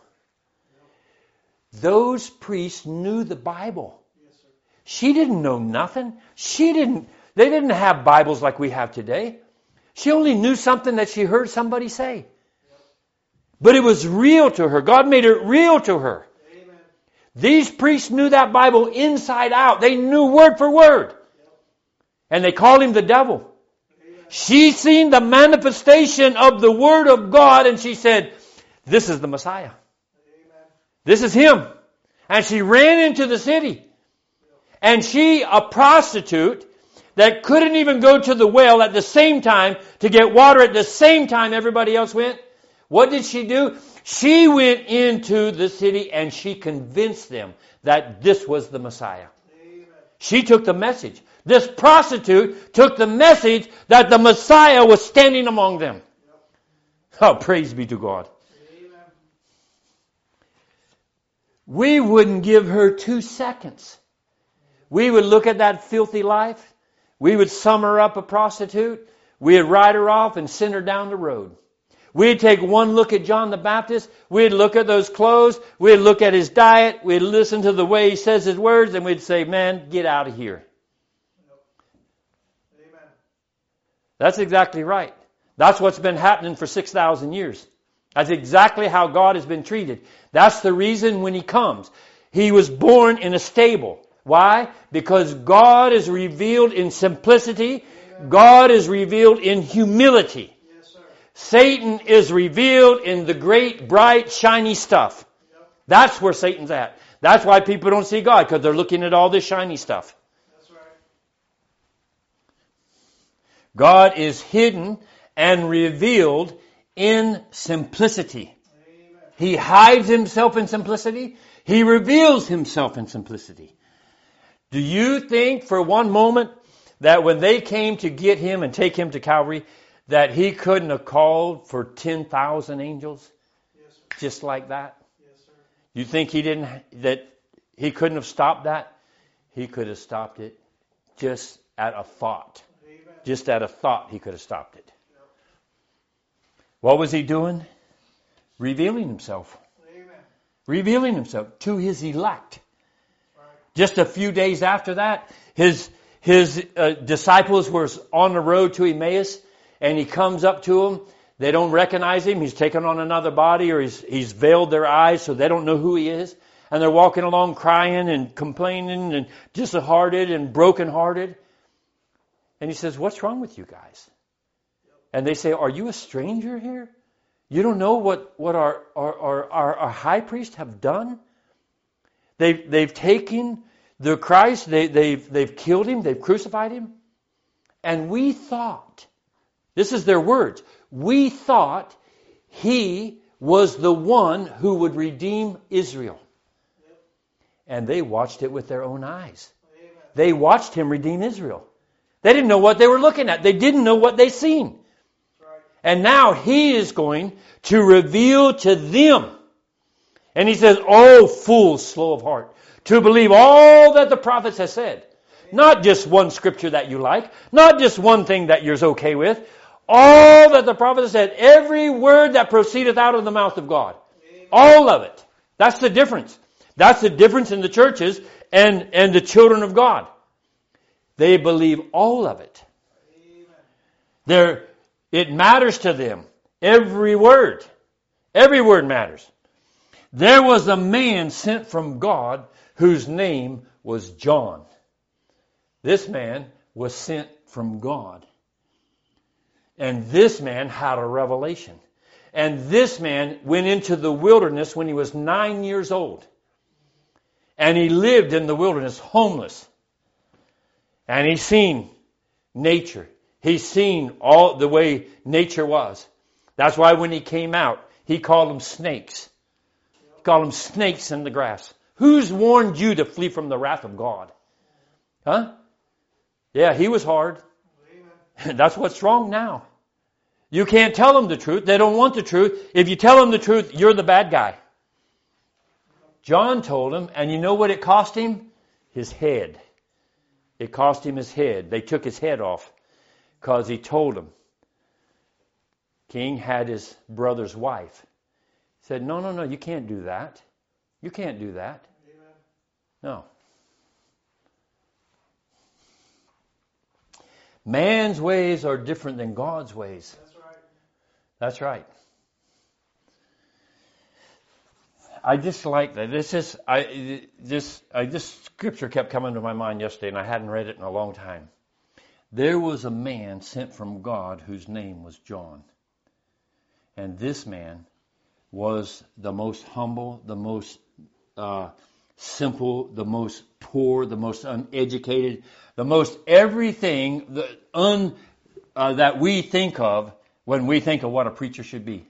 Those priests knew the Bible. Yes, sir. She didn't know nothing. She didn't, they didn't have Bibles like we have today. She only knew something that she heard somebody say. But it was real to her. God made it real to her. Amen. These priests knew that Bible inside out. They knew word for word. And they called him the devil. Amen. She seen the manifestation of the Word of God and she said, this is the Messiah. Amen. This is him. And she ran into the city. And she, a prostitute that couldn't even go to the well at the same time to get water at the same time everybody else went, what did she do? She went into the city and she convinced them that this was the Messiah. Amen. She took the message. This prostitute took the message that the Messiah was standing among them. Oh, praise be to God. Amen. We wouldn't give her two seconds. We would look at that filthy life. We would sum her up a prostitute. We'd ride her off and send her down the road. We'd take one look at John the Baptist. We'd look at those clothes. We'd look at his diet. We'd listen to the way he says his words. And we'd say, man, get out of here. Amen. That's exactly right. That's what's been happening for six thousand years. That's exactly how God has been treated. That's the reason when he comes. He was born in a stable. Why? Because God is revealed in simplicity. Amen. God is revealed in humility. Yes, sir. Satan is revealed in the great, bright, shiny stuff. Yep. That's where Satan's at. That's why people don't see God, because they're looking at all this shiny stuff. That's right. God is hidden and revealed in simplicity. Amen. He hides himself in simplicity. He reveals himself in simplicity. Do you think for one moment that when they came to get him and take him to Calvary, that he couldn't have called for ten thousand angels Yes, sir. just like that? Yes, sir. You think he didn't, that he couldn't have stopped that? He could have stopped it just at a thought. Amen. Just at a thought he could have stopped it. Yep. What was he doing? Revealing himself. Amen. Revealing himself to his elect. Right. Just a few days after that, his his uh, disciples were on the road to Emmaus, and he comes up to them. They don't recognize him. He's taken on another body, or he's, he's veiled their eyes so they don't know who he is. And they're walking along crying and complaining and disheartened and brokenhearted. And he says, what's wrong with you guys? And they say, are you a stranger here? You don't know what, what our, our, our, our, our high priest have done? They've, they've taken the Christ, they, they've, they've killed him, they've crucified him. And we thought, this is their words, we thought he was the one who would redeem Israel. And they watched it with their own eyes. Amen. They watched him redeem Israel. They didn't know what they were looking at. They didn't know what they seen. Right. And now he is going to reveal to them. And he says, oh, fools, slow of heart, to believe all that the prophets have said. Amen. Not just one scripture that you like. Not just one thing that you're okay with. All that the prophets have said. Every word that proceedeth out of the mouth of God. Amen. All of it. That's the difference. That's the difference in the churches and, and the children of God. They believe all of it. They're, it matters to them. Every word. Every word matters. There was a man sent from God whose name was John. This man was sent from God. And this man had a revelation. And this man went into the wilderness when he was nine years old. And he lived in the wilderness homeless. And he's seen nature. He's seen all the way nature was. That's why when he came out, he called them snakes. He called them snakes in the grass. Who's warned you to flee from the wrath of God? Huh? Yeah, he was hard. That's what's wrong now. You can't tell them the truth. They don't want the truth. If you tell them the truth, you're the bad guy. John told him, and you know what it cost him? His head. It cost him his head. They took his head off because he told them. King had his brother's wife. He said, no, no, no, you can't do that. You can't do that. No. Man's ways are different than God's ways. That's right. That's right. I just like that. This is I this I this scripture kept coming to my mind yesterday, and I hadn't read it in a long time. There was a man sent from God whose name was John, and this man was the most humble, the most uh, simple, the most poor, the most uneducated, the most everything the un uh, that we think of when we think of what a preacher should be.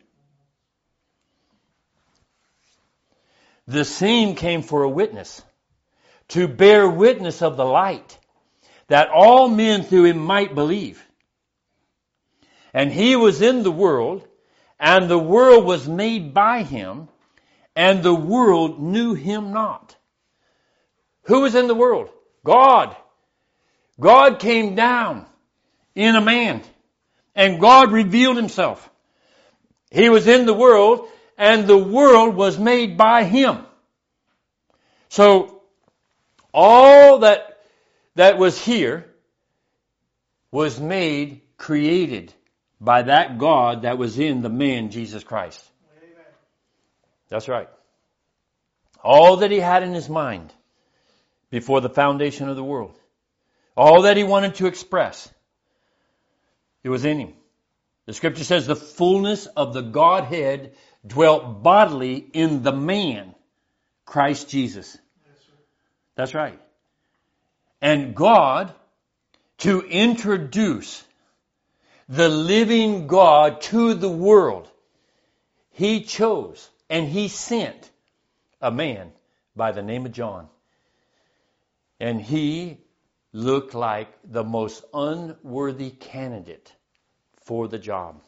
The same came for a witness, to bear witness of the light, that all men through him might believe. And he was in the world, and the world was made by him, and the world knew him not. Who was in the world? God. God came down in a man, and God revealed himself. He was in the world, and the world was made by him. So, all that that was here was made, created by that God that was in the man, Jesus Christ. Amen. That's right. All that he had in his mind before the foundation of the world. All that he wanted to express. It was in him. The scripture says the fullness of the Godhead dwelt bodily in the man, Christ Jesus. That's right. And God, to introduce the living God to the world, he chose and he sent a man by the name of John. And he looked like the most unworthy candidate for the job.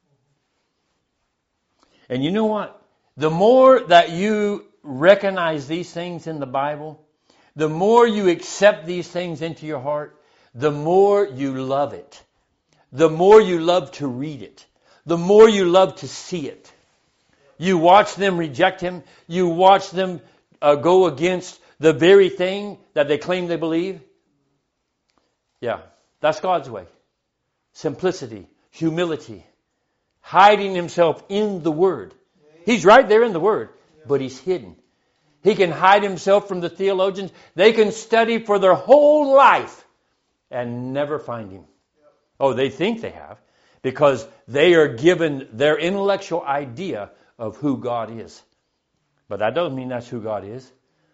And you know what? The more that you recognize these things in the Bible, the more you accept these things into your heart, the more you love it. The more you love to read it. The more you love to see it. You watch them reject him. You watch them uh, go against the very thing that they claim they believe. Yeah, that's God's way. Simplicity, humility, hiding himself in the Word. He's right there in the Word, but he's hidden. He can hide himself from the theologians. They can study for their whole life and never find him. Oh, they think they have, because they are given their intellectual idea of who God is. But that doesn't mean that's who God is.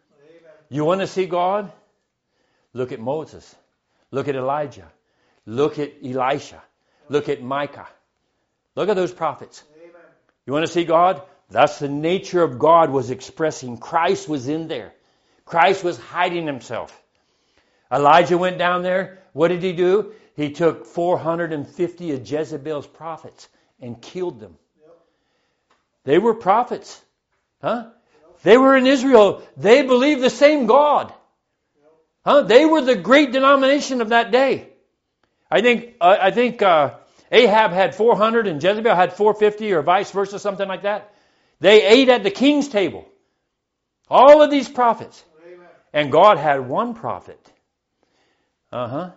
You want to see God? Look at Moses. Look at Elijah. Look at Elisha. Look at Micah. Look at those prophets. You want to see God? That's the nature of God was expressing. Christ was in there. Christ was hiding himself. Elijah went down there. What did he do? He took four hundred fifty of Jezebel's prophets and killed them. They were prophets. Huh? They were in Israel. They believed the same God. Huh? They were the great denomination of that day. I think uh, I think uh, Ahab had four hundred and Jezebel had four hundred fifty, or vice versa, something like that. They ate at the king's table. All of these prophets. Amen. And God had one prophet. Uh-huh.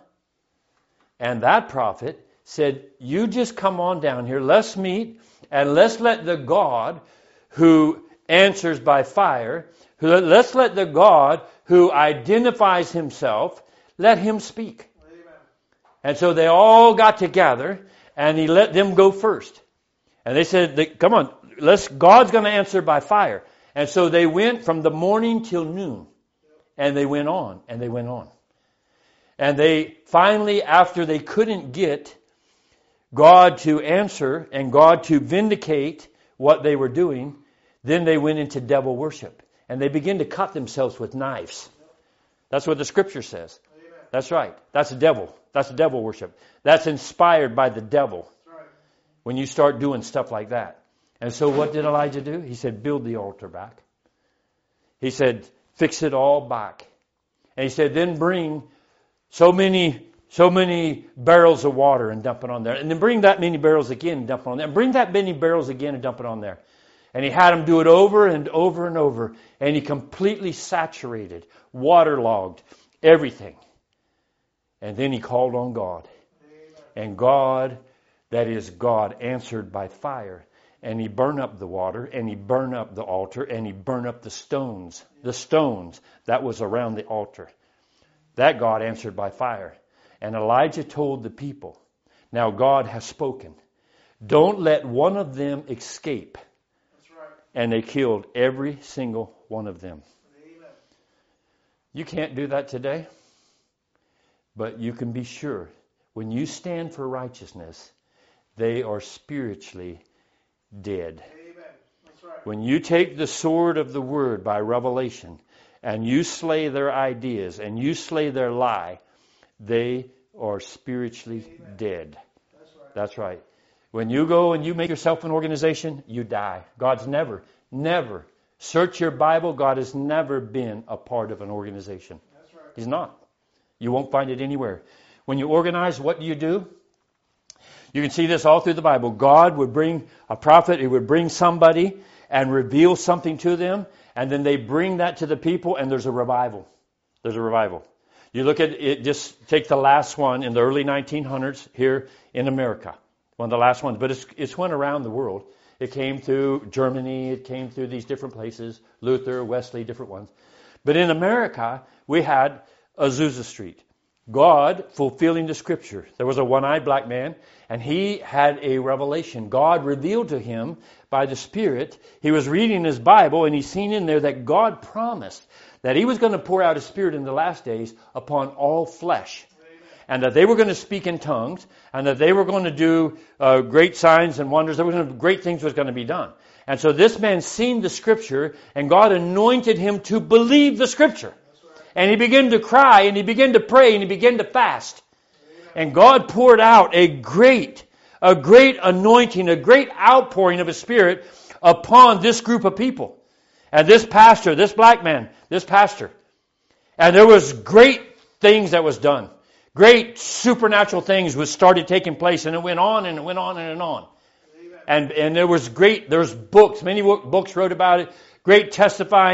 And that prophet said, you just come on down here, let's meet, and let's let the God who answers by fire, who, let's let the God who identifies himself, let him speak. Amen. And so they all got together, and he let them go first. And they said, come on, let's, God's going to answer by fire. And so they went from the morning till noon. And they went on, and they went on. And they finally, after they couldn't get God to answer and God to vindicate what they were doing, then they went into devil worship. And they began to cut themselves with knives. That's what the scripture says. Amen. That's right. That's the devil. That's the devil worship. That's inspired by the devil. Right. When you start doing stuff like that. And so what did Elijah do? He said, build the altar back. He said, fix it all back. And he said, then bring so many, so many barrels of water and dump it on there. And then bring that many barrels again and dump it on there. And bring that many barrels again and dump it on there. And he had them do it over and over and over. And he completely saturated, waterlogged everything. And then he called on God. And God, that is God, answered by fire. And he burned up the water, and he burned up the altar, and he burned up the stones. The stones that was around the altar. That God answered by fire. And Elijah told the people, now God has spoken. Don't let one of them escape. That's right. And they killed every single one of them. Amen. You can't do that today. But you can be sure, when you stand for righteousness, they are spiritually dead. Amen. That's right. When you take the sword of the word by revelation, and you slay their ideas, and you slay their lie, they are spiritually Amen. Dead. That's right. That's right. When you go and you make yourself an organization, you die. God's never, never, search your Bible, God has never been a part of an organization. That's right. He's not. You won't find it anywhere. When you organize, what do you do? You can see this all through the Bible. God would bring a prophet, he would bring somebody and reveal something to them, and then they bring that to the people, and there's a revival. There's a revival. You look at it, just take the last one in the early nineteen hundreds here in America. One of the last ones, but it's, it's went around the world. It came through Germany, it came through these different places, Luther, Wesley, different ones. But in America, we had Azusa Street. God fulfilling the scripture. There was a one-eyed black man, and he had a revelation. God revealed to him by the Spirit. He was reading his Bible, and he seen in there that God promised that he was going to pour out his Spirit in the last days upon all flesh. And that they were going to speak in tongues, and that they were going to do uh, great signs and wonders. There were going to, great things was going to be done. And so this man seen the scripture, and God anointed him to believe the scripture. And he began to cry, and he began to pray, and he began to fast. And God poured out a great, a great anointing, a great outpouring of His Spirit upon this group of people. And this pastor, this black man, this pastor. And there was great things that was done. Great supernatural things was started taking place, and it went on and it went on and on. And and there was great, there was books, many books wrote about it, great testifying.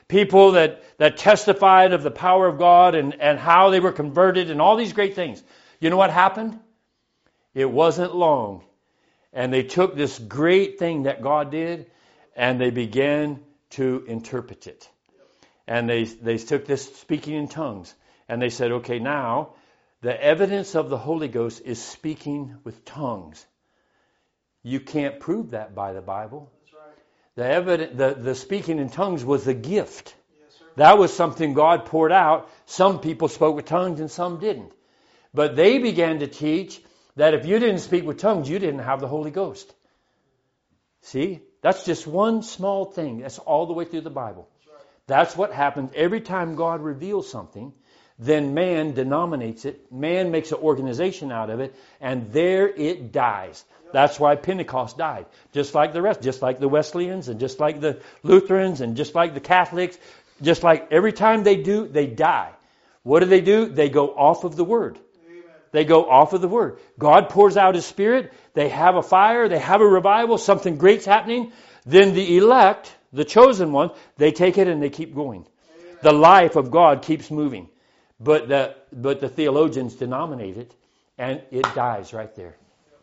people that, that testified of the power of God and, and how they were converted and all these great things. You know what happened? It wasn't long. And they took this great thing that God did and they began to interpret it. And they, they took this speaking in tongues and they said, okay, now the evidence of the Holy Ghost is speaking with tongues. You can't prove that by the Bible. That's right. The evidence, the, the speaking in tongues was a gift. Yes, sir. That was something God poured out. Some people spoke with tongues and some didn't. But they began to teach that if you didn't speak with tongues, you didn't have the Holy Ghost. See? That's just one small thing. That's all the way through the Bible. That's right. That's what happens every time God reveals something. Then man denominates it. Man makes an organization out of it. And there it dies. That's why Pentecost died. Just like the rest. Just like the Wesleyans and just like the Lutherans and just like the Catholics. Just like every time they do, they die. What do they do? They go off of the Word. Amen. They go off of the Word. God pours out His Spirit. They have a fire. They have a revival. Something great's happening. Then the elect, the chosen one, they take it and they keep going. Amen. The life of God keeps moving. But the, but the theologians denominate it and it dies right there.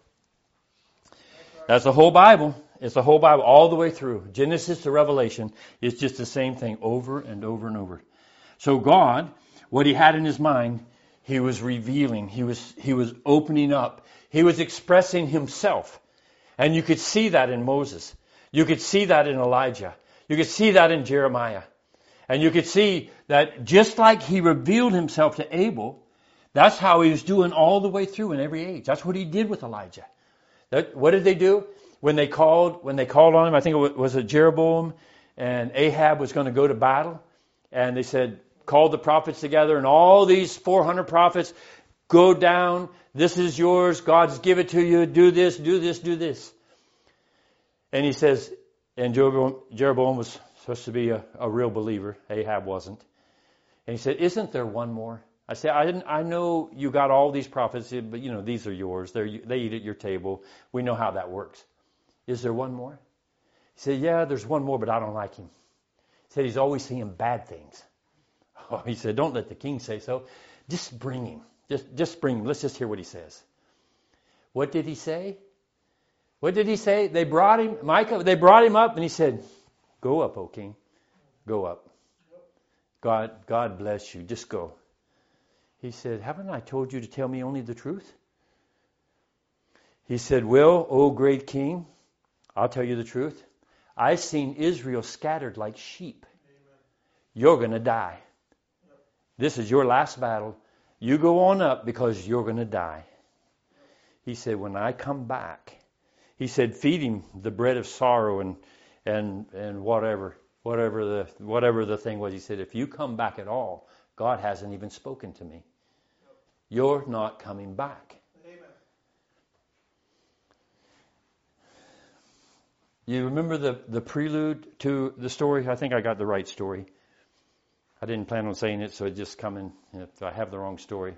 That's the whole Bible. It's the whole Bible all the way through. Genesis to Revelation. It's just the same thing over and over and over. So God, what He had in His mind, He was revealing. He was, He was opening up. He was expressing Himself. And you could see that in Moses. You could see that in Elijah. You could see that in Jeremiah. And you could see that just like He revealed Himself to Abel, that's how He was doing all the way through in every age. That's what He did with Elijah. That, what did they do? When they called, when they called on him, I think it was it Jeroboam and Ahab was going to go to battle. And they said, called the prophets together and all these four hundred prophets, go down. This is yours. God's give it to you. Do this, do this, do this. And he says, and Jeroboam, Jeroboam was supposed to be a, a real believer. Ahab wasn't. And he said, isn't there one more? I said, I didn't. I know you got all these prophets, but you know these are yours. They they eat at your table. We know how that works. Is there one more? He said, yeah, there's one more, but I don't like him. He said he's always seeing bad things. Oh, he said, don't let the king say so. Just bring him. Just just bring him. Let's just hear what he says. What did he say? What did he say? They brought him, Micah. They brought him up, and he said, "Go up, O king. Go up. God, God bless you. Just go." He said, haven't I told you to tell me only the truth? He said, well, O great king, I'll tell you the truth. I've seen Israel scattered like sheep. Amen. You're going to die. Yep. This is your last battle. You go on up because you're going to die. Yep. He said, when I come back, he said, feed him the bread of sorrow and and and whatever, whatever the whatever the thing was. He said, if you come back at all, God hasn't even spoken to me. You're not coming back. Amen. You remember the, the prelude to the story? I think I got the right story. I didn't plan on saying it, so it just come in if I have the wrong story.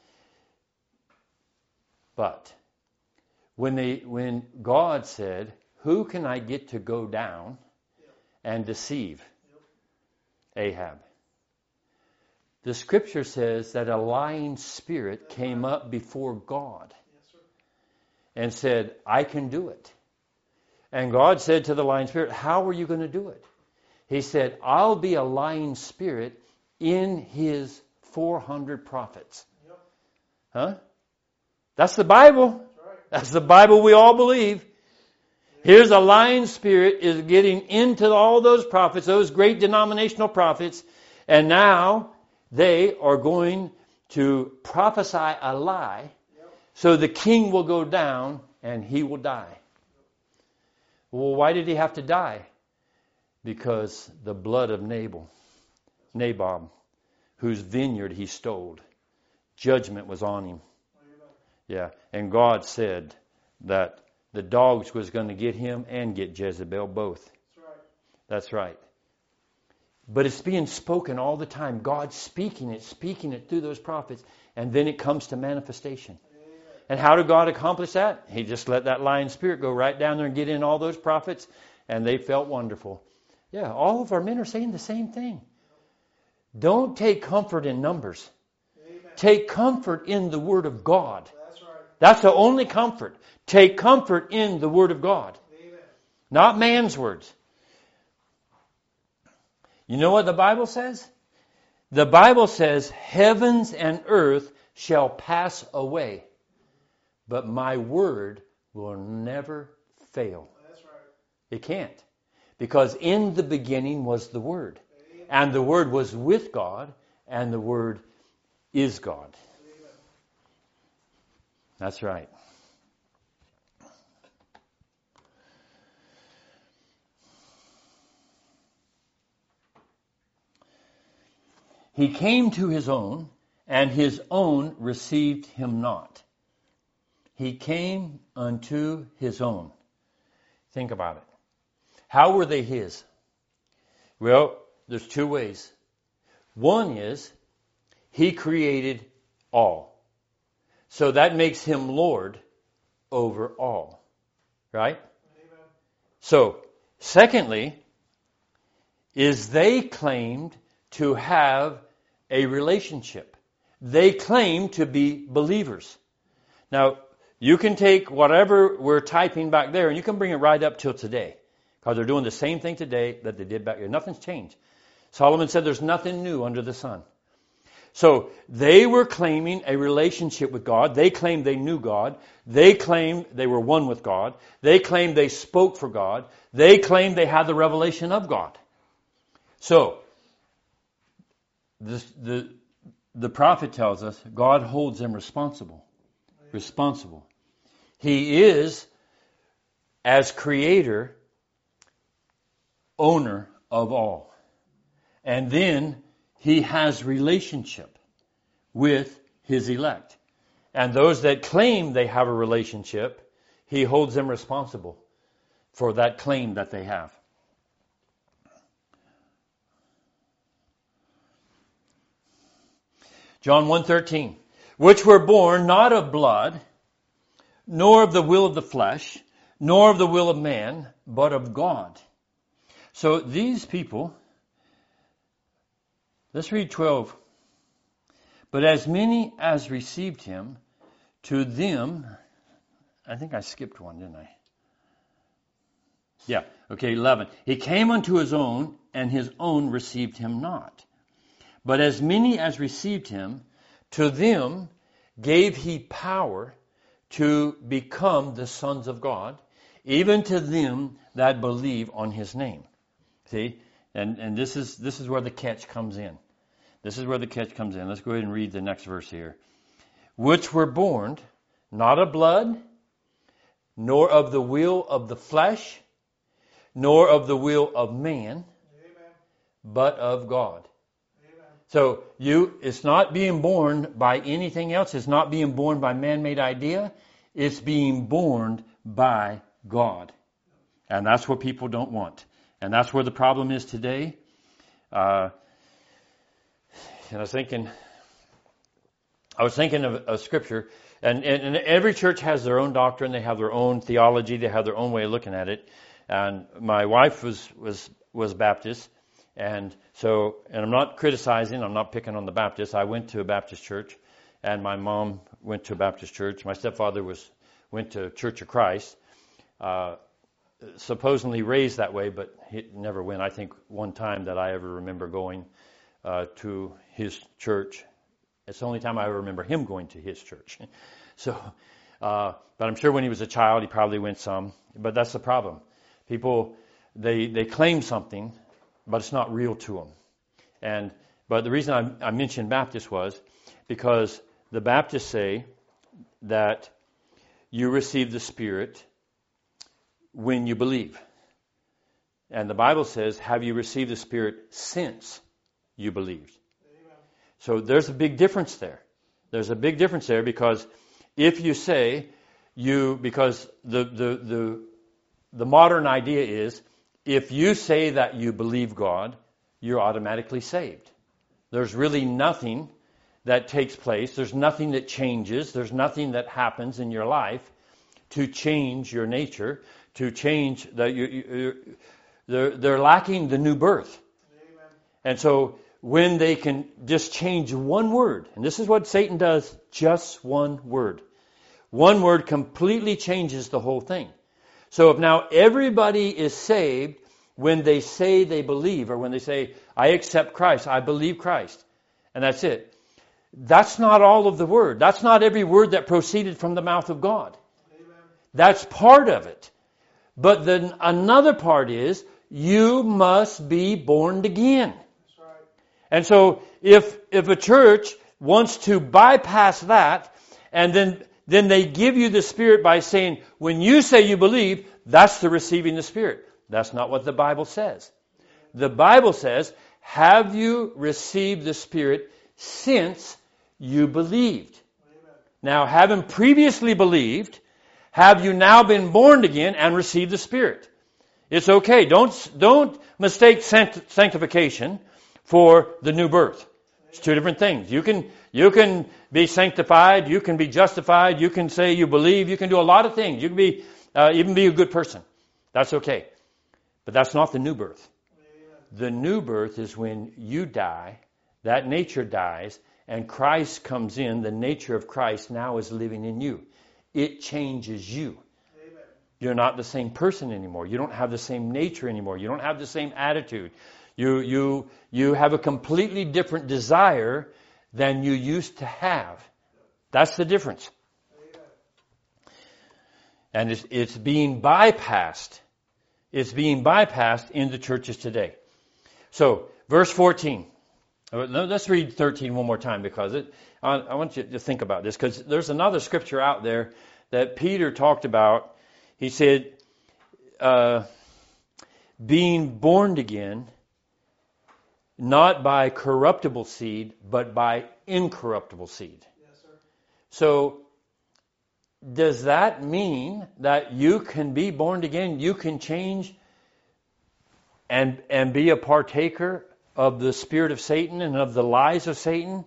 But when they when God said, who can I get to go down and deceive Ahab? The scripture says that a lying spirit came up before God and said, I can do it. And God said to the lying spirit, how are you going to do it? He said, I'll be a lying spirit in his four hundred prophets. Huh? That's the Bible. That's the Bible we all believe. Here's a lying spirit is getting into all those prophets, those great denominational prophets, and now they are going to prophesy a lie, yep. So the king will go down and he will die. Well, why did he have to die? Because the blood of Nabal, Nabob, whose vineyard he stole, judgment was on him. Yeah, and God said that the dogs was going to get him and get Jezebel both. That's right. That's right. But it's being spoken all the time. God's speaking it, speaking it through those prophets. And then it comes to manifestation. Amen. And how did God accomplish that? He just let that lying spirit go right down there and get in all those prophets. And they felt wonderful. Yeah, all of our men are saying the same thing. Don't take comfort in numbers. Amen. Take comfort in the Word of God. That's right. That's the only comfort. Take comfort in the Word of God. Amen. Not man's words. You know what the Bible says? The Bible says, heavens and earth shall pass away, but my word will never fail. That's right. It can't. Because in the beginning was the Word. Amen. And the Word was with God, and the Word is God. Amen. That's right. He came to his own, and his own received him not. He came unto his own. Think about it. How were they his? Well, there's two ways. One is, he created all. So that makes him Lord over all. Right? Amen. So, secondly, is they claimed to have a relationship. They claim to be believers. Now, you can take whatever we're typing back there and you can bring it right up till today. Because they're doing the same thing today that they did back there. Nothing's changed. Solomon said there's nothing new under the sun. So they were claiming a relationship with God. They claimed they knew God. They claimed they were one with God. They claimed they spoke for God. They claimed they had the revelation of God. So, the, the, the prophet tells us God holds them responsible. Responsible. He is, as creator, owner of all. And then he has relationship with his elect. And those that claim they have a relationship, he holds them responsible for that claim that they have. John one thirteen, which were born not of blood, nor of the will of the flesh, nor of the will of man, but of God. So these people, let's read twelve. But as many as received him, to them, I think I skipped one, didn't I? Yeah, okay, eleven. He came unto his own, and his own received him not. But as many as received him, to them gave he power to become the sons of God, even to them that believe on his name. See? And and this is this is where the catch comes in. This is where the catch comes in. Let's go ahead and read the next verse here. Which were born not of blood, nor of the will of the flesh, nor of the will of man, Amen. but of God. Amen. So you, it's not being born by anything else. It's not being born by man-made idea. It's being born by God. And that's what people don't want. And that's where the problem is today. Uh, and I was thinking, I was thinking of a scripture, and, and, and every church has their own doctrine. They have their own theology. They have their own way of looking at it. And my wife was, was, was Baptist. And so, and I'm not criticizing, I'm not picking on the Baptists. I went to a Baptist church, and my mom went to a Baptist church. My stepfather was went to Church of Christ, uh, supposedly raised that way, but he never went. I think one time that I ever remember going uh, to his church. It's the only time I ever remember him going to his church. So, uh, but I'm sure when he was a child, he probably went some. But that's the problem. People, they they claim something, but it's not real to them. And but the reason I, I mentioned Baptist was because the Baptists say that you receive the Spirit when you believe. And the Bible says, have you received the Spirit since you believed? Amen. So there's a big difference there. There's a big difference there because if you say you, because the the the, the modern idea is, if you say that you believe God, you're automatically saved. There's really nothing that takes place. There's nothing that changes. There's nothing that happens in your life to change your nature, to change that you, you, they're, they're lacking the new birth. Amen. And so when they can just change one word, and this is what Satan does, just one word. One word completely changes the whole thing. So if now everybody is saved when they say they believe, or when they say, I accept Christ, I believe Christ, and that's it. That's not all of the word. That's not every word that proceeded from the mouth of God. Amen. That's part of it. But then another part is, you must be born again. That's right. And so if if a church wants to bypass that, and then then they give you the Spirit by saying, when you say you believe, that's the receiving the Spirit. That's not what the Bible says. The Bible says, have you received the Spirit since you believed? Amen. Now, having previously believed, have you now been born again and received the Spirit? It's okay. Don't, don't mistake sanct- sanctification for the new birth. It's two different things. You can, you can be sanctified, you can be justified, you can say you believe, you can do a lot of things. You can be, uh, even be a good person. That's okay. But that's not the new birth. Amen. The new birth is when you die, that nature dies, and Christ comes in. The nature of Christ now is living in you. It changes you. Amen. You're not the same person anymore. You don't have the same nature anymore. You don't have the same attitude. You, you, you have a completely different desire than you used to have. That's the difference. Amen. And it's, it's being bypassed. It's being bypassed in the churches today. So, verse fourteen. Let's read thirteen one more time, because it, I, I want you to think about this, because there's another scripture out there that Peter talked about. He said, uh, being born again, not by corruptible seed, but by incorruptible seed. Yes, sir. So, does that mean that you can be born again, you can change and and be a partaker of the spirit of Satan and of the lies of Satan?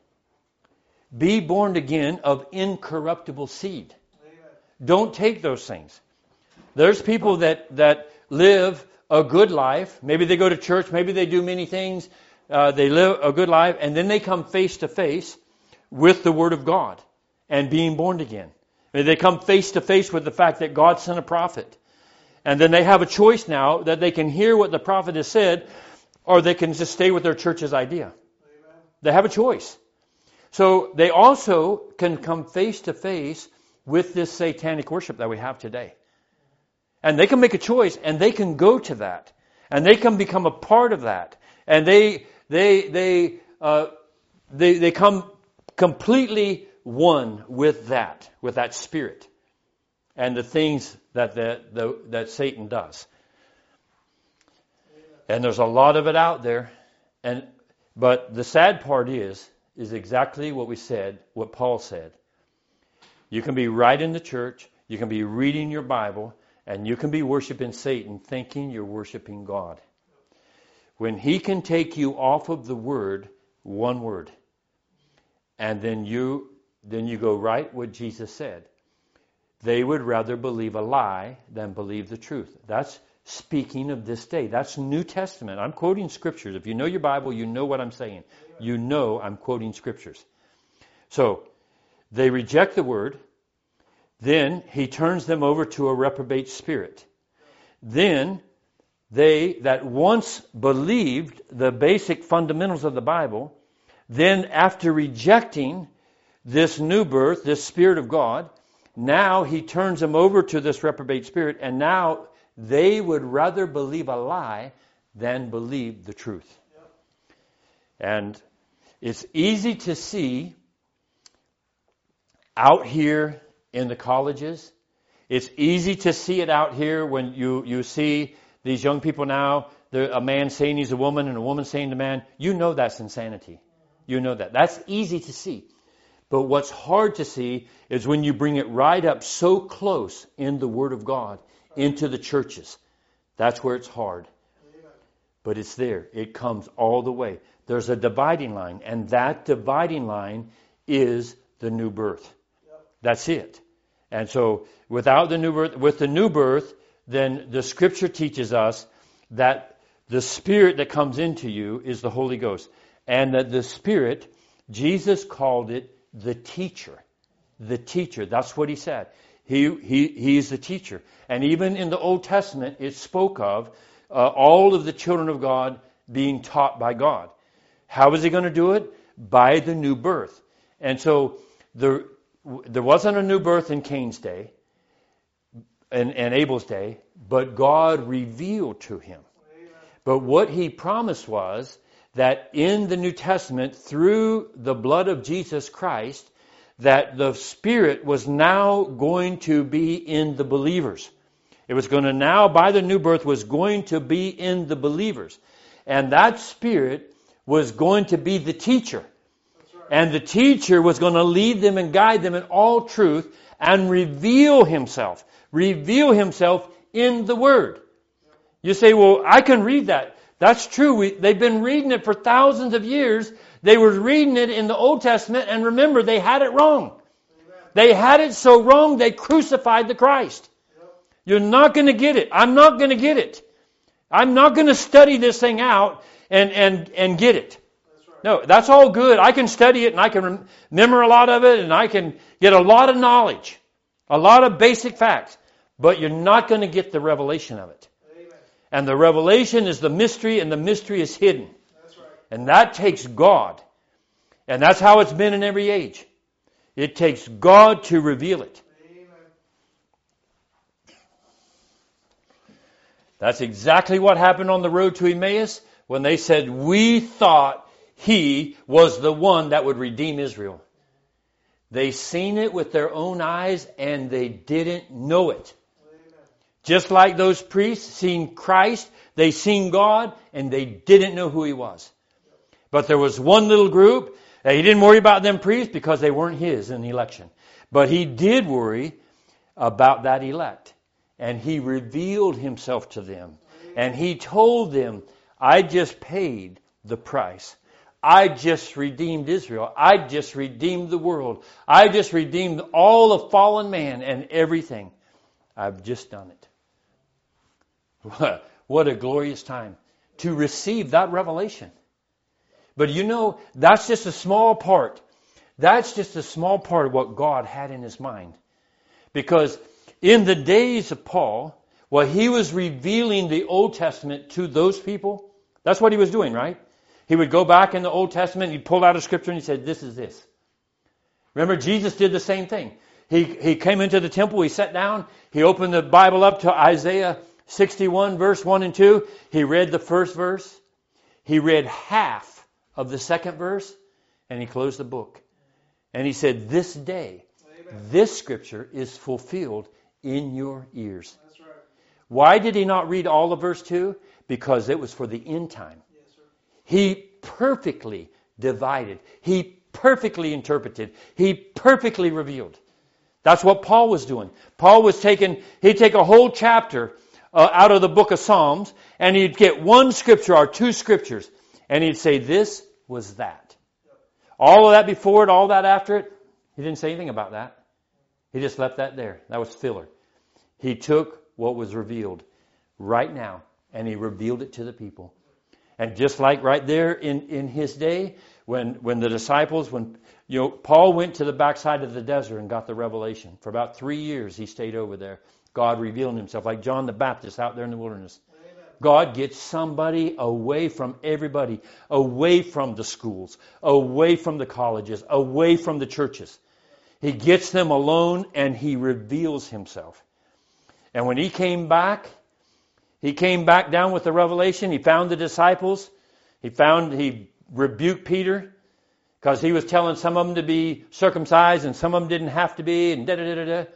Be born again of incorruptible seed. Amen. Don't take those things. There's people that, that live a good life. Maybe they go to church, maybe they do many things. Uh, they live a good life, and then they come face to face with the Word of God and being born again. They come face to face with the fact that God sent a prophet. And then they have a choice now that they can hear what the prophet has said, or they can just stay with their church's idea. Amen. They have a choice. So they also can come face to face with this satanic worship that we have today. And they can make a choice, and they can go to that. And they can become a part of that. And they they they uh, they they come completely one with that, with that spirit, and the things that the, the that Satan does. And there's a lot of it out there, and but the sad part is is exactly what we said, what Paul said. You can be right in the church, you can be reading your Bible, and you can be worshiping Satan, thinking you're worshiping God. When he can take you off of the word, one word, and then you then you go right what Jesus said. They would rather believe a lie than believe the truth. That's speaking of this day. That's New Testament. I'm quoting scriptures. If you know your Bible, you know what I'm saying. You know I'm quoting scriptures. So, they reject the word. Then he turns them over to a reprobate spirit. Then they that once believed the basic fundamentals of the Bible, then after rejecting this new birth, this Spirit of God, now he turns them over to this reprobate spirit, and now they would rather believe a lie than believe the truth. Yep. And it's easy to see out here in the colleges. It's easy to see it out here when you, you see these young people now, a man saying he's a woman and a woman saying to man. You know that's insanity. You know that. That's easy to see. But what's hard to see is when you bring it right up so close in the Word of God into the churches. That's where it's hard. But it's there. It comes all the way. There's a dividing line, and that dividing line is the new birth. That's it. And so without the new birth, with the new birth, then the Scripture teaches us that the Spirit that comes into you is the Holy Ghost. And that the Spirit, Jesus called it the teacher. The teacher. That's what he said. He, he, he's the teacher. And even in the Old Testament, it spoke of uh, all of the children of God being taught by God. How was he going to do it? By the new birth. And so there, there wasn't a new birth in Cain's day and, and Abel's day, but God revealed to him. But what he promised was that in the New Testament, through the blood of Jesus Christ, that the Spirit was now going to be in the believers. It was going to now, by the new birth, was going to be in the believers. And that Spirit was going to be the teacher. Right. And the teacher was going to lead them and guide them in all truth and reveal himself. Reveal himself in the Word. You say, well, I can read that. That's true. We, they've been reading it for thousands of years. They were reading it in the Old Testament, and remember, they had it wrong. Amen. They had it so wrong, they crucified the Christ. Yep. You're not going to get it. I'm not going to get it. I'm not going to study this thing out and, and, and get it. That's right. No, that's all good. I can study it, and I can remember a lot of it, and I can get a lot of knowledge, a lot of basic facts, but you're not going to get the revelation of it. And the revelation is the mystery, and the mystery is hidden. That's right. And that takes God. And that's how it's been in every age. It takes God to reveal it. Amen. That's exactly what happened on the road to Emmaus when they said, we thought he was the one that would redeem Israel. They seen it with their own eyes, and they didn't know it. Just like those priests seen Christ, they seen God, and they didn't know who he was. But there was one little group, and he didn't worry about them priests because they weren't his in the election. But he did worry about that elect. And he revealed himself to them. And he told them, I just paid the price. I just redeemed Israel. I just redeemed the world. I just redeemed all of fallen man and everything. I've just done it. What a glorious time to receive that revelation. But you know, that's just a small part. That's just a small part of what God had in his mind. Because in the days of Paul, while he was revealing the Old Testament to those people, that's what he was doing, right? He would go back in the Old Testament, he'd pull out a scripture and he said, this is this. Remember, Jesus did the same thing. He, he came into the temple, he sat down, he opened the Bible up to Isaiah sixty-one, verse one and two. He read the first verse. He read half of the second verse, and he closed the book. And he said, this day, Amen. This scripture is fulfilled in your ears. That's right. Why did he not read all of verse two? Because it was for the end time. Yes, sir. He perfectly divided. He perfectly interpreted. He perfectly revealed. That's what Paul was doing. Paul was taking, he'd take a whole chapter uh, out of the book of Psalms, and he'd get one scripture or two scriptures, and he'd say, this was that. All of that before it, all that after it, he didn't say anything about that. He just left that there. That was filler. He took what was revealed right now, and he revealed it to the people. And just like right there in, in his day, when, when the disciples, when you know, Paul went to the backside of the desert and got the revelation. For about three years he stayed over there. God revealed himself, like John the Baptist out there in the wilderness. Amen. God gets somebody away from everybody, away from the schools, away from the colleges, away from the churches. He gets them alone and he reveals himself. And when he came back, he came back down with the revelation. He found the disciples. He found, he rebuked Peter because he was telling some of them to be circumcised and some of them didn't have to be, and da da da da da.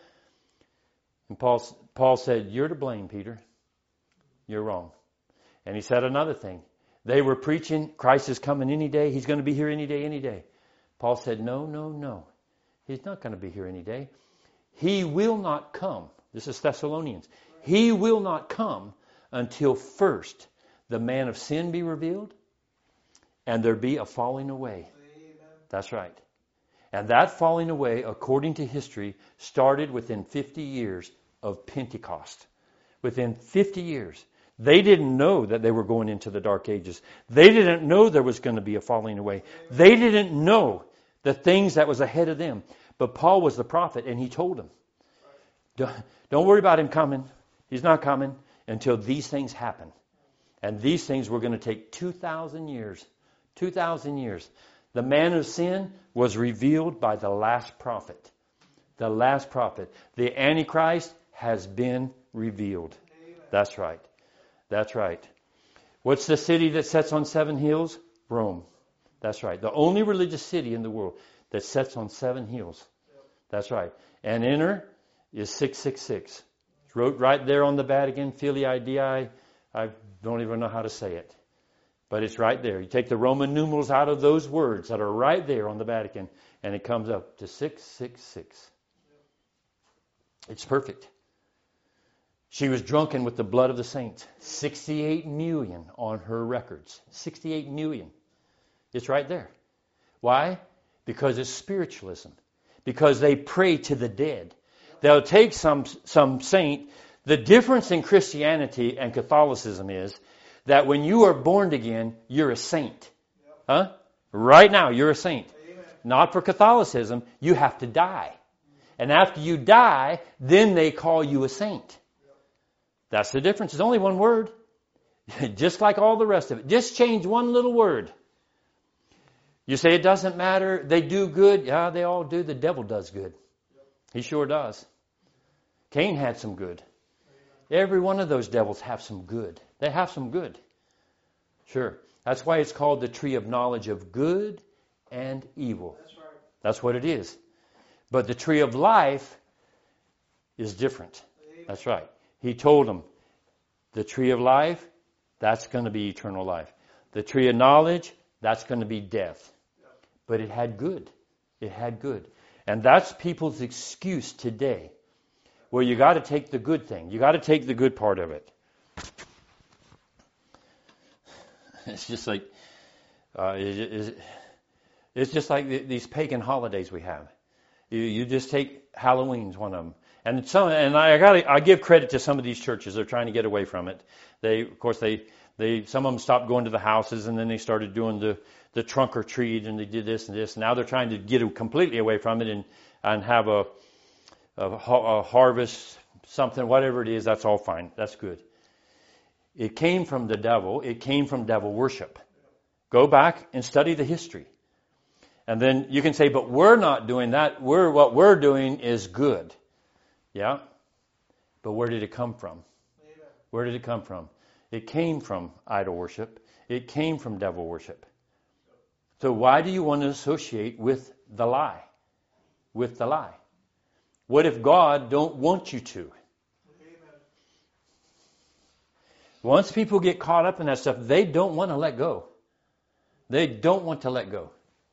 And Paul, Paul said, you're to blame, Peter. You're wrong. And he said another thing. They were preaching, Christ is coming any day. He's going to be here any day, any day. Paul said, no, no, no. He's not going to be here any day. He will not come. This is Thessalonians. He will not come until first the man of sin be revealed and there be a falling away. Amen. That's right. And that falling away, according to history, started within fifty years of Pentecost. Within fifty years. They didn't know that they were going into the dark ages. They didn't know there was going to be a falling away. They didn't know the things that was ahead of them. But Paul was the prophet, and he told them, don't, don't worry about him coming. He's not coming until these things happen. And these things were going to take two thousand years. two thousand years. The man of sin was revealed by the last prophet. The last prophet. The Antichrist has been revealed. That's right. That's right. What's the city that sits on seven hills? Rome. That's right. The only religious city in the world that sits on seven hills. That's right. And in her is six six six. It's wrote right there on the Vatican, Filii Dei. I don't even know how to say it. But it's right there. You take the Roman numerals out of those words that are right there on the Vatican, and it comes up to six six six. It's perfect. She was drunken with the blood of the saints. sixty-eight million on her records. sixty-eight million. It's right there. Why? Because it's spiritualism. Because they pray to the dead. They'll take some, some saint. The difference in Christianity and Catholicism is that when you are born again, you're a saint. Huh? Right now, you're a saint. Not for Catholicism. You have to die. And after you die, then they call you a saint. That's the difference. It's only one word. Just like all the rest of it. Just change one little word. You say it doesn't matter. They do good. Yeah, they all do. The devil does good. He sure does. Cain had some good. Every one of those devils have some good. They have some good. Sure. That's why it's called the tree of knowledge of good and evil. That's right. That's what it is. But the tree of life is different. That's right. He told them, the tree of life, that's going to be eternal life. The tree of knowledge, that's going to be death. But it had good. It had good. And that's people's excuse today. Well, you got to take the good thing. You got to take the good part of it. It's just like, uh, it, it's just like these pagan holidays we have. You, you just take Halloween's one of them. And some, and I got I give credit to some of these churches. They're trying to get away from it. They, of course, they, they, some of them stopped going to the houses, and then they started doing the, the trunk or treat, and they did this and this. Now they're trying to get completely away from it and, and have a, a, a harvest, something, whatever it is. That's all fine. That's good. It came from the devil. It came from devil worship. Go back and study the history. And then you can say, but we're not doing that. We're, what we're doing is good. Yeah, but where did it come from? Where did it come from? It came from idol worship. It came from devil worship. So why do you want to associate with the lie? With the lie. What if God don't want you to? Once people get caught up in that stuff, they don't want to let go. They don't want to let go.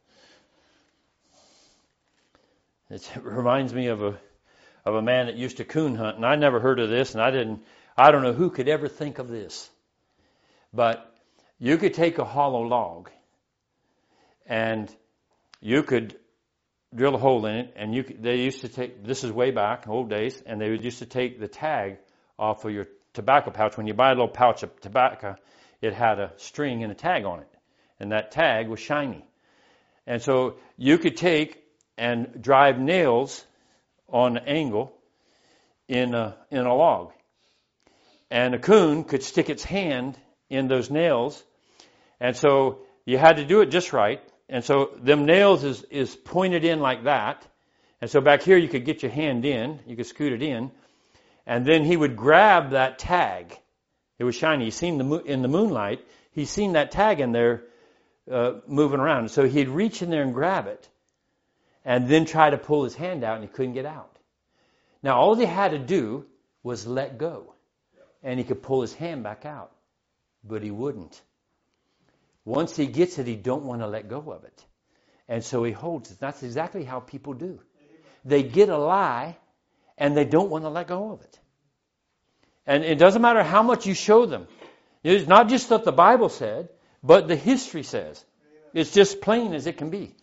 It reminds me of a of a man that used to coon hunt, and I never heard of this, and I didn't, I don't know who could ever think of this. But you could take a hollow log, and you could drill a hole in it, and you could, they used to take, this is way back, old days, and they would used to take the tag off of your tobacco pouch. When you buy a little pouch of tobacco, it had a string and a tag on it, and that tag was shiny. And so you could take and drive nails on an angle in a, in a log. And a coon could stick its hand in those nails. And so you had to do it just right. And so them nails is, is pointed in like that. And so back here you could get your hand in. You could scoot it in. And then he would grab that tag. It was shiny. He seen the mo- in the moonlight. He seen that tag in there uh, moving around. So he'd reach in there and grab it. And then try to pull his hand out, and he couldn't get out. Now, all he had to do was let go. And he could pull his hand back out. But he wouldn't. Once he gets it, he don't want to let go of it. And so he holds it. That's exactly how people do. They get a lie, and they don't want to let go of it. And it doesn't matter how much you show them. It's not just what the Bible said, but the history says. It's just plain as it can be.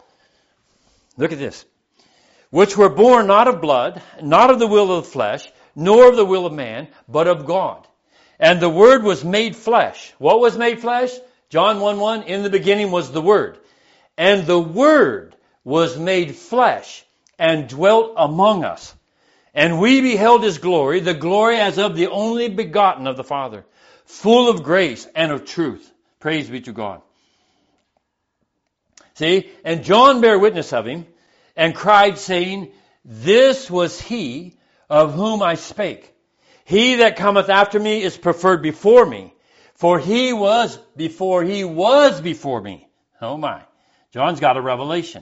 Look at this. Which were born not of blood, not of the will of the flesh, nor of the will of man, but of God. And the Word was made flesh. What was made flesh? John one one, in the beginning was the Word. And the Word was made flesh and dwelt among us. And we beheld His glory, the glory as of the only begotten of the Father, full of grace and of truth. Praise be to God. See, and John bare witness of Him, and cried, saying, This was He of whom I spake. He that cometh after me is preferred before me, for He was before He was before me. Oh my. John's got a revelation.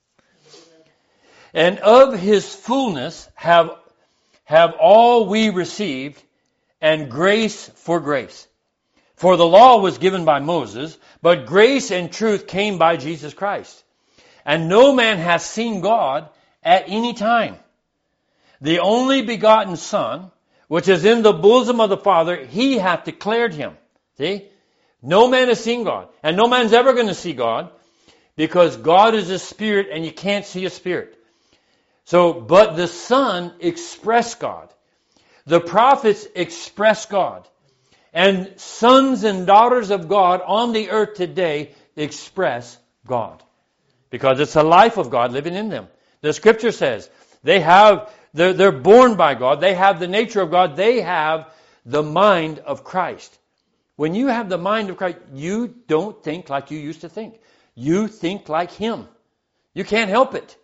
And of His fullness have, have all we received, and grace for grace. For the law was given by Moses, but grace and truth came by Jesus Christ. And no man hath seen God at any time. The only begotten Son, which is in the bosom of the Father, He hath declared Him. See? No man has seen God. And no man's ever going to see God, because God is a spirit and you can't see a spirit. So, but the Son expressed God. The prophets express God. And sons and daughters of God on the earth today express God. Because it's the life of God living in them. The Scripture says they have, they're, they're born by God. They have the nature of God. They have the mind of Christ. When you have the mind of Christ, you don't think like you used to think. You think like Him. You can't help it.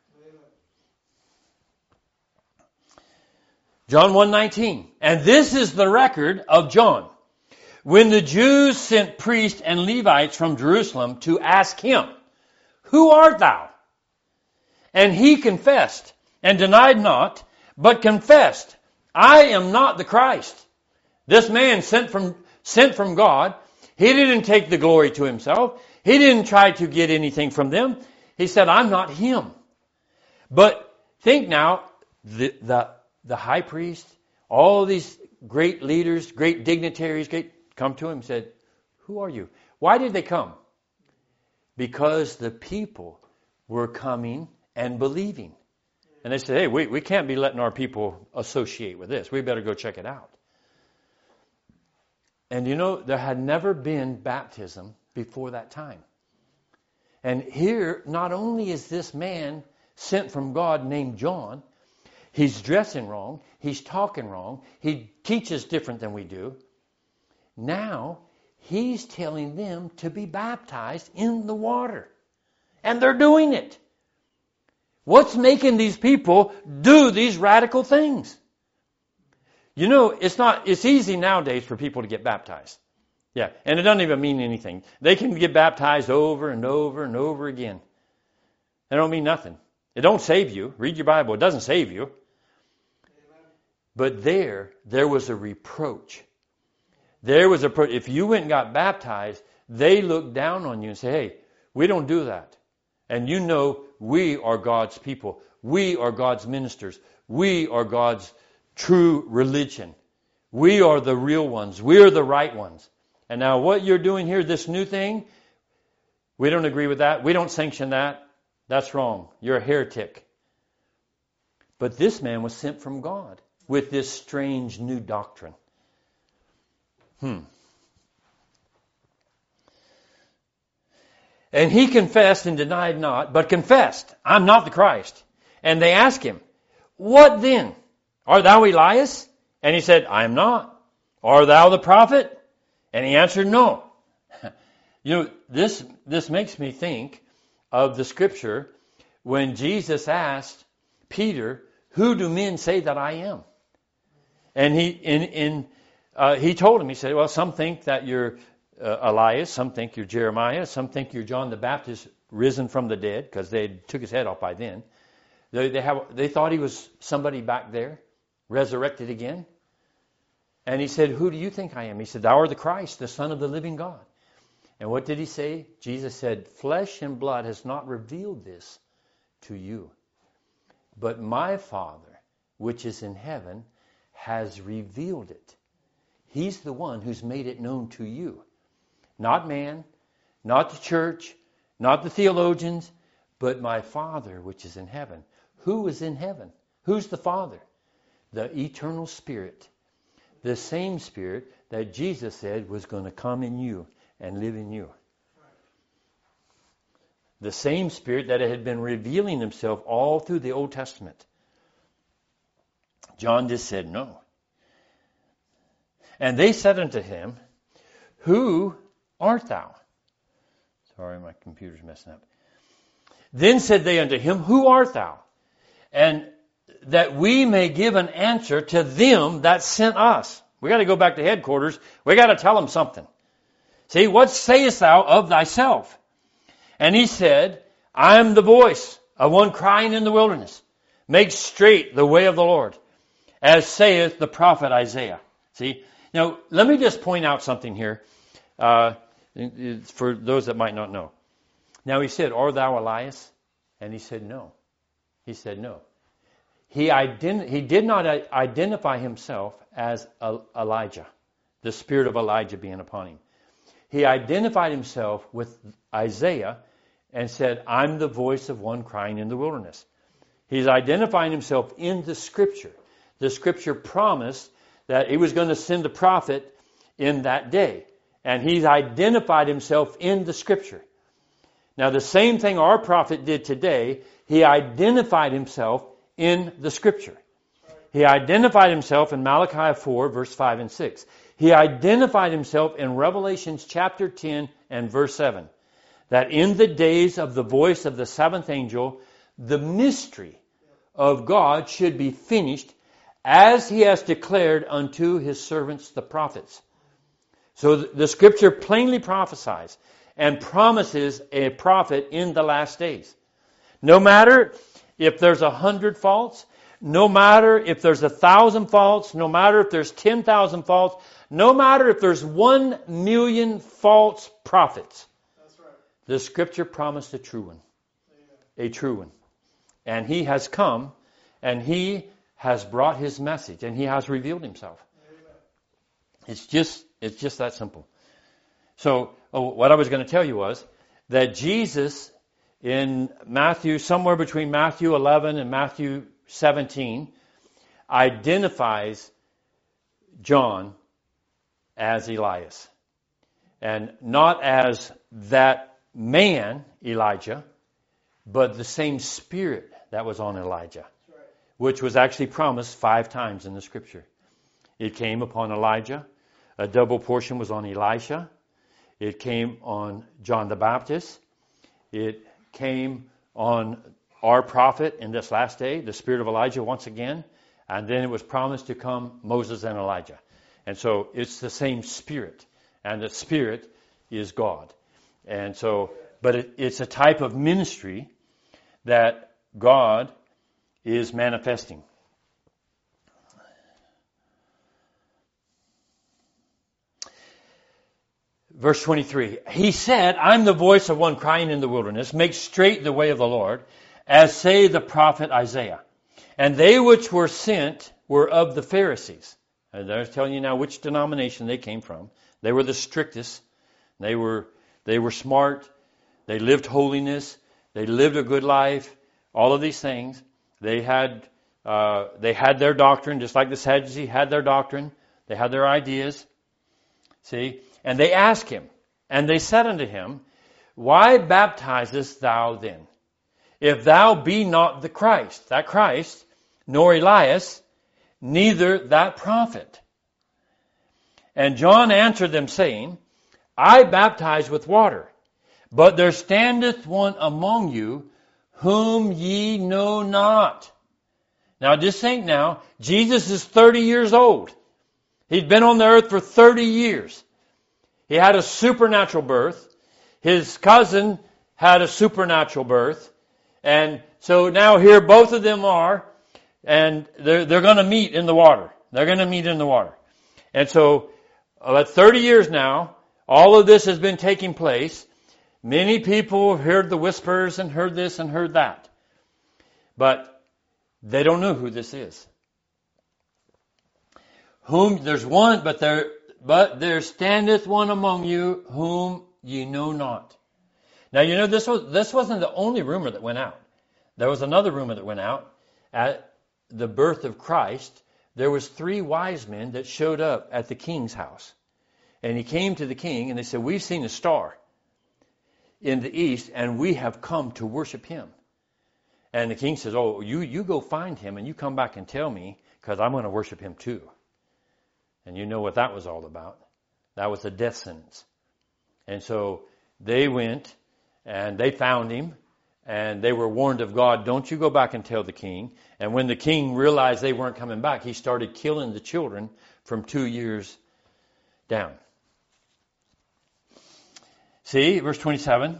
John one nineteen. And this is the record of John. When the Jews sent priests and Levites from Jerusalem to ask Him, Who art thou? And He confessed, and denied not, but confessed, I am not the Christ. This man sent from, sent from God. He didn't take the glory to Himself. He didn't try to get anything from them. He said, I'm not Him. But think now, the, the, the high priest, all these great leaders, great dignitaries, great, come to Him and said, Who are you? Why did they come? Because the people were coming and believing. And they said, hey, we, we can't be letting our people associate with this. We better go check it out. And you know, there had never been baptism before that time. And here, not only is this man sent from God named John, he's dressing wrong, he's talking wrong, he teaches different than we do. Now, he's telling them to be baptized in the water. And they're doing it. What's making these people do these radical things? You know, it's not, it's easy nowadays for people to get baptized. Yeah, and it doesn't even mean anything. They can get baptized over and over and over again. It don't mean nothing. It don't save you. Read your Bible. It doesn't save you. But there, there was a reproach. There was a, if you went and got baptized, they looked down on you and say, hey, we don't do that. And you know, we are God's people. We are God's ministers. We are God's true religion. We are the real ones. We are the right ones. And now what you're doing here, this new thing, we don't agree with that. We don't sanction that. That's wrong. You're a heretic. But this man was sent from God with this strange new doctrine. Hmm. And he confessed and denied not, but confessed, I'm not the Christ. And they asked him, what then? Art thou Elias? And he said, I am not. Art thou the prophet? And he answered, no. You know, this, this makes me think of the scripture when Jesus asked Peter, who do men say that I am? And he, in, in, uh, he told him, he said, well, some think that you're uh, Elias, some think you're Jeremiah, some think you're John the Baptist risen from the dead, because they took his head off by then. They, they, have, they thought he was somebody back there, resurrected again. And he said, who do you think I am? He said, thou art the Christ, the Son of the living God. And what did he say? Jesus said, flesh and blood has not revealed this to you, but my Father, which is in heaven, has revealed it. He's the one who's made it known to you. Not man, not the church, not the theologians, but my Father, which is in heaven. Who is in heaven? Who's the Father? the eternal Spirit. The same Spirit that Jesus said was going to come in you and live in you. The same Spirit that had been revealing himself all through the Old Testament. John just said no. And they said unto him, Who art thou? Sorry, my computer's messing up. Then said they unto him, Who art thou? And that we may give an answer to them that sent us. We got to go back to headquarters. We got to tell them something. See, what sayest thou of thyself? And he said, I am the voice of one crying in the wilderness. Make straight the way of the Lord, as saith the prophet Isaiah. See, now let me just point out something here uh, for those that might not know. Now he said, Art thou Elias? And he said, no. He said, no. He, ident- he did not identify himself as Elijah, the spirit of Elijah being upon him. He identified himself with Isaiah and said, I'm the voice of one crying in the wilderness. He's identifying himself in the Scripture. The Scripture promised that he was going to send a prophet in that day. And he's identified himself in the Scripture. Now the same thing our prophet did today, he identified himself in the Scripture. He identified himself in Malachi four, verse five and six. He identified himself in Revelation chapter ten and verse seven. That in the days of the voice of the seventh angel, the mystery of God should be finished as he has declared unto his servants the prophets. So the Scripture plainly prophesies and promises a prophet in the last days. No matter if there's a hundred faults, no matter if there's a thousand faults, no matter if there's ten thousand faults, no matter if there's one million false prophets, That's right. The Scripture promised a true one. Amen. A true one. And he has come, and he has brought his message, and he has revealed himself. Amen. It's just, it's just that simple. So, oh, what I was going to tell you was that Jesus, in Matthew, somewhere between Matthew eleven and Matthew seventeen, identifies John as Elias. And not as that man, Elijah, but the same spirit that was on Elijah, That's right. which was actually promised five times in the Scripture. It came upon Elijah. A double portion was on Elisha. It came on John the Baptist. It came on our prophet in this last day, the spirit of Elijah once again. And then it was promised to come Moses and Elijah. And so it's the same spirit. And the spirit is God. And so, but it, it's a type of ministry that God is manifesting. Verse twenty-three, he said, I'm the voice of one crying in the wilderness, make straight the way of the Lord, as say the prophet Isaiah. And they which were sent were of the Pharisees. And I was telling you now which denomination they came from. They were the strictest. They were, they were smart. They lived holiness. They lived a good life. All of these things. They had, uh, they had their doctrine, just like the Sadducees had their doctrine. They had their ideas. See? And they asked him, and they said unto him, Why baptizest thou then? If thou be not the Christ, that Christ, nor Elias, neither that prophet. And John answered them, saying, I baptize with water, but there standeth one among you, whom ye know not. Now just think now, Jesus is thirty years old. He'd been on the earth for thirty years. He had a supernatural birth. His cousin had a supernatural birth. And so now here both of them are, and they're, they're going to meet in the water. They're going to meet in the water. And so about thirty years now, all of this has been taking place. Many people have heard the whispers and heard this and heard that. But they don't know who this is. Whom, there's one, but there, but there standeth one among you whom ye know not. Now, you know, this was, this wasn't the only rumor that went out. There was another rumor that went out at the birth of Christ, there was three wise men that showed up at the king's house. And he came to the king and they said, we've seen a star in the east and we have come to worship him. And the king says, oh, you, you go find him and you come back and tell me because I'm going to worship him too. And you know what that was all about. That was a death sentence. And so they went and they found him and they were warned of God, don't you go back and tell the king. And when the king realized they weren't coming back, he started killing the children from two years down. See, verse twenty-seven.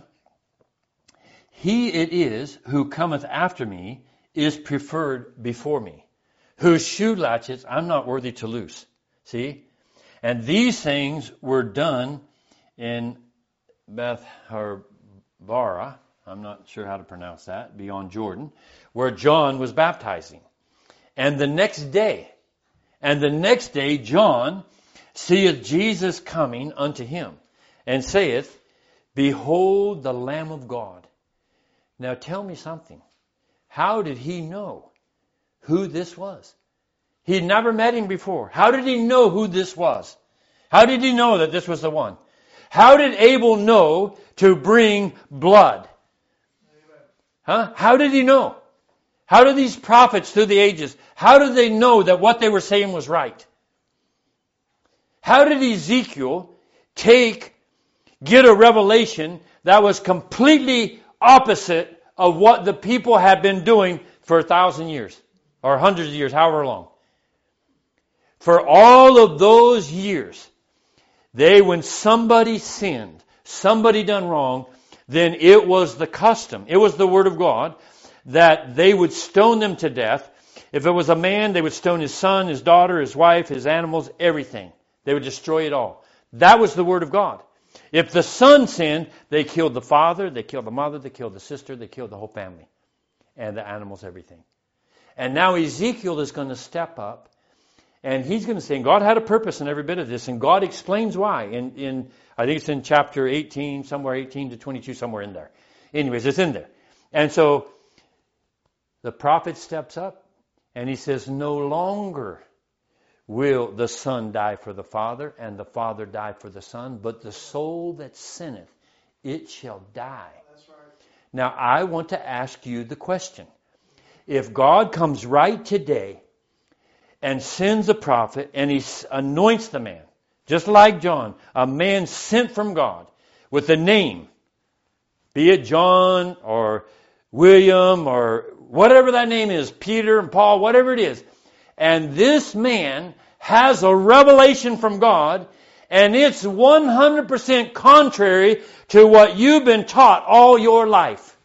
He it is who cometh after me is preferred before me, whose shoe latchets I'm not worthy to loose. See? And these things were done in Beth Harbara, I'm not sure how to pronounce that, beyond Jordan, where John was baptizing. And the next day, and the next day John seeth Jesus coming unto him, and saith, behold the Lamb of God. Now tell me something. How did he know who this was? He'd never met him before. How did he know who this was? How did he know that this was the one? How did Abel know to bring blood? Huh? How did he know? How did these prophets through the ages, how did they know that what they were saying was right? How did Ezekiel take, get a revelation that was completely opposite of what the people had been doing for a thousand years or hundreds of years, however long? For all of those years, they, when somebody sinned, somebody done wrong, then it was the custom, it was the word of God, that they would stone them to death. If it was a man, they would stone his son, his daughter, his wife, his animals, everything. They would destroy it all. That was the word of God. If the son sinned, they killed the father, they killed the mother, they killed the sister, they killed the whole family. And the animals, everything. And now Ezekiel is going to step up. And he's going to say, and God had a purpose in every bit of this. And God explains why. In, in I think it's in chapter eighteen, somewhere eighteen to twenty-two, somewhere in there. Anyways, it's in there. And so the prophet steps up and he says, no longer will the son die for the father and the father die for the son, but the soul that sinneth, it shall die. That's right. Now, I want to ask you the question. If God comes right today and sends a prophet and he anoints the man, just like John, a man sent from God with a name, be it John or William or whatever that name is, Peter and Paul, whatever it is, and this man has a revelation from God, and it's one hundred percent contrary to what you've been taught all your life.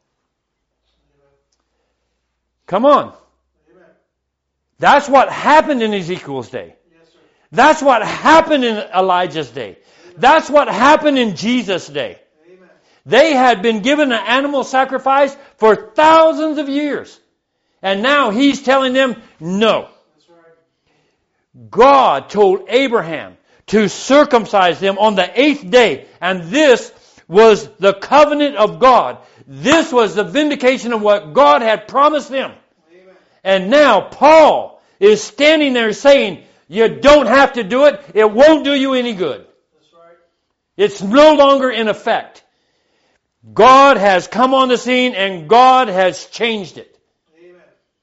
Come on. Amen. That's what happened in Ezekiel's day. Yes, sir. That's what happened in Elijah's day. That's what happened in Jesus' day. Amen. They had been given an animal sacrifice for thousands of years. And now he's telling them, no. That's right. God told Abraham to circumcise them on the eighth day. And this was the covenant of God. This was the vindication of what God had promised them. Amen. And now Paul is standing there saying, you don't have to do it. It won't do you any good. That's right. It's no longer in effect. God has come on the scene and God has changed it. Amen.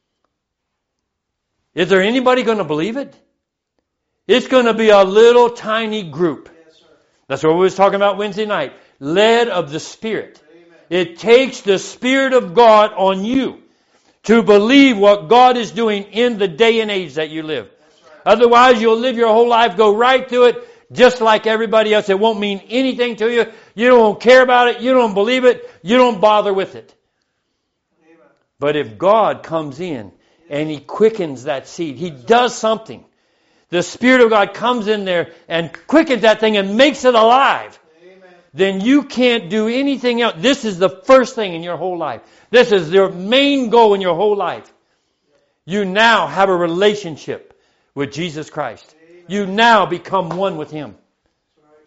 Is there anybody going to believe it? It's going to be a little tiny group. Yes, sir. That's what we was talking about Wednesday night. Led of the Spirit. Amen. It takes the Spirit of God on you to believe what God is doing in the day and age that you live. That's right. Otherwise, you'll live your whole life, go right through it, just like everybody else. It won't mean anything to you. You don't care about it. You don't believe it. You don't bother with it. Amen. But if God comes in and He quickens that seed, He does something. The Spirit of God comes in there and quickens that thing and makes it alive. Amen. Then you can't do anything else. This is the first thing in your whole life. This is your main goal in your whole life. You now have a relationship with Jesus Christ. Amen. You now become one with Him. That's right.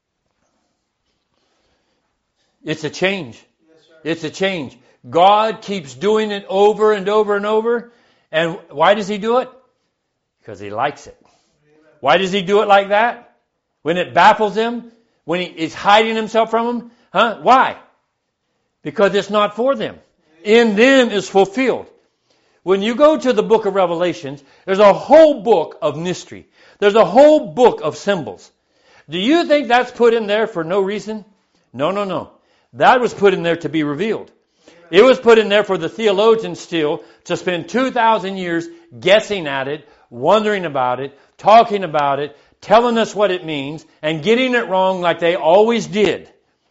It's a change. Yes, sir. It's a change. God keeps doing it over and over and over. And why does He do it? Because he likes it. Why does he do it like that? When it baffles him? When he is hiding himself from them? Huh? Why? Because it's not for them. In them is fulfilled. When you go to the book of Revelations, there's a whole book of mystery. There's a whole book of symbols. Do you think that's put in there for no reason? No, no, no. That was put in there to be revealed. It was put in there for the theologians still to spend two thousand years guessing at it, wondering about it, talking about it, telling us what it means, and getting it wrong like they always did.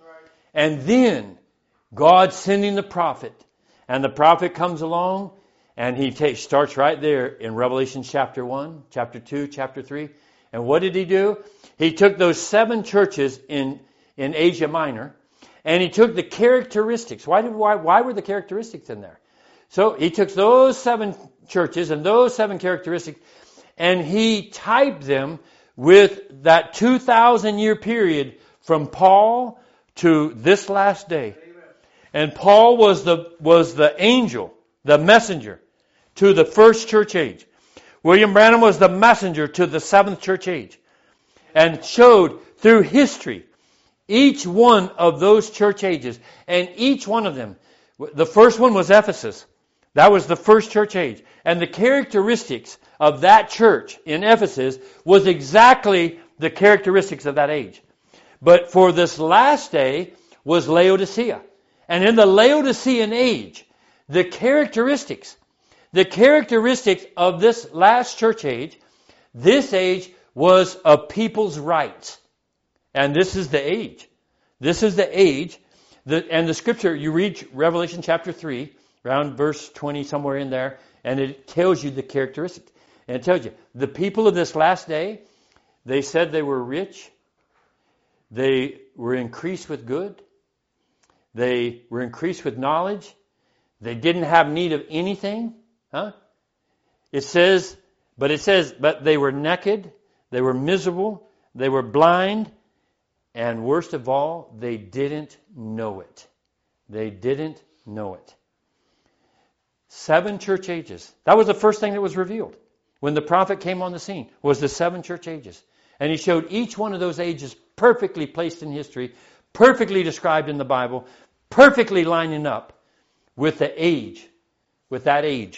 And then God sending the prophet. And the prophet comes along and he takes, starts right there in Revelation chapter one, chapter two, chapter three. And what did he do? He took those seven churches in, in Asia Minor and he took the characteristics. Why, did, why, why were the characteristics in there? So he took those seven churches and those seven characteristics and he typed them with that two thousand year period from Paul to this last day. And Paul was the was the angel, the messenger to the first church age. William Branham was the messenger to the seventh church age. And showed through history each one of those church ages. And each one of them, the first one was Ephesus. That was the first church age. And the characteristics of that church in Ephesus was exactly the characteristics of that age. But for this last day was Laodicea. And in the Laodicean age, the characteristics, the characteristics of this last church age, this age was a people's rights. And this is the age. This is the age. The, and the scripture, you read Revelation chapter three, around verse twenty, somewhere in there, and it tells you the characteristics. And it tells you, the people of this last day, they said they were rich. They were increased with good. They were increased with knowledge. They didn't have need of anything. Huh? It says, but it says, but they were naked, they were miserable, they were blind, and worst of all, they didn't know it. They didn't know it. Seven church ages. That was the first thing that was revealed when the prophet came on the scene, was the seven church ages. And he showed each one of those ages perfectly placed in history, perfectly described in the Bible, perfectly lining up with the age, with that age.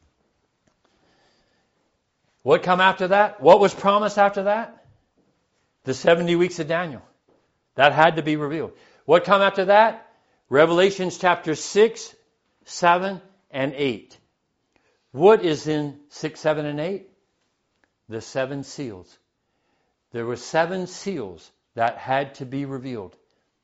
What come after that? What was promised after that? The seventy weeks of Daniel. That had to be revealed. What come after that? Revelations chapter six, seven, and eight. What is in six, seven, and eight? The seven seals. There were seven seals that had to be revealed.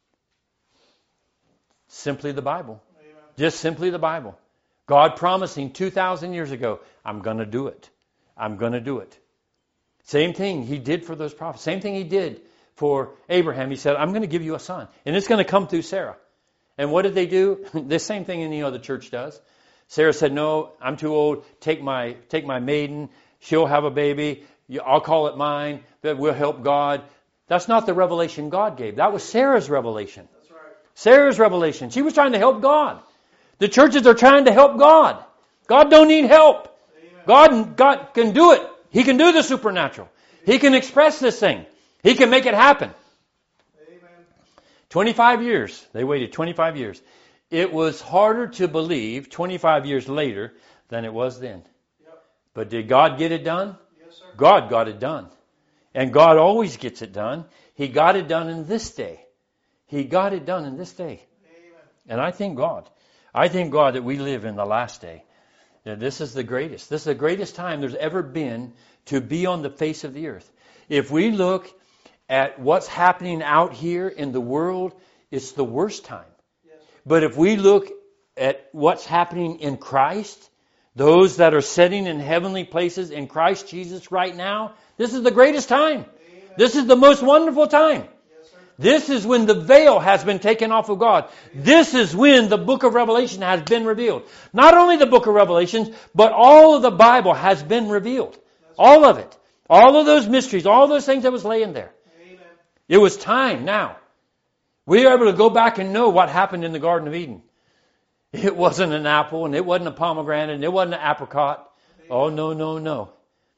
Simply the Bible. Amen. Just simply the Bible. God promising two thousand years ago, I'm going to do it. I'm going to do it. Same thing he did for those prophets. Same thing he did for Abraham. He said, I'm going to give you a son. And it's going to come through Sarah. And what did they do? The same thing any other church does. Sarah said, no, I'm too old. Take my take my maiden. She'll have a baby. I'll call it mine. That will help God. That's not the revelation God gave. That was Sarah's revelation. That's right. Sarah's revelation. She was trying to help God. The churches are trying to help God. God don't need help. Amen. God, God can do it. He can do the supernatural. He can express this thing. He can make it happen. Amen. twenty-five years. They waited twenty-five years. It was harder to believe twenty-five years later than it was then. Yep. But did God get it done? Yes, sir. God got it done. And God always gets it done. He got it done in this day. He got it done in this day. Amen. And I thank God. I thank God that we live in the last day. That this is the greatest. This is the greatest time there's ever been to be on the face of the earth. If we look at what's happening out here in the world, it's the worst time. Yes. But if we look at what's happening in Christ, those that are sitting in heavenly places in Christ Jesus right now, this is the greatest time. Amen. This is the most wonderful time. Yes, sir. This is when the veil has been taken off of God. This is when the book of Revelation has been revealed. Not only the book of Revelation, but all of the Bible has been revealed. All of it. All of those mysteries, all those things that was laying there. Amen. It was time now. We are able to go back and know what happened in the Garden of Eden. It wasn't an apple, and it wasn't a pomegranate, and it wasn't an apricot. Amen. Oh, no, no, no.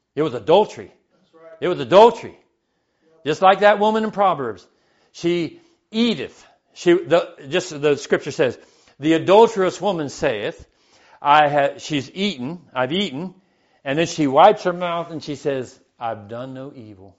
It was adultery. That's right. It was adultery. Just like that woman in Proverbs. She eateth. She, the, just the scripture says, the adulterous woman saith, I have, she's eaten, I've eaten, and then she wipes her mouth and she says, I've done no evil.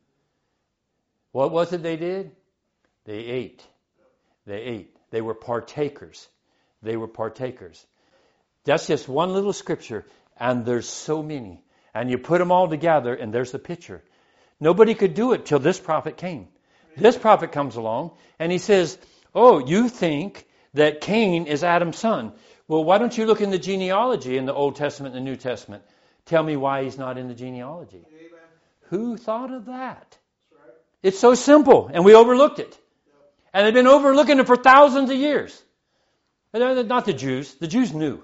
What was it they did? They ate. They ate. They were partakers. They were partakers. That's just one little scripture, and there's so many. And you put them all together, and there's the picture. Nobody could do it till this prophet came. This prophet comes along, and he says, oh, you think that Cain is Adam's son. Well, why don't you look in the genealogy in the Old Testament and the New Testament? Tell me why he's not in the genealogy. Amen. Who thought of that? That's right. It's so simple, and we overlooked it. And they've been overlooking it for thousands of years. Not the Jews. The Jews knew.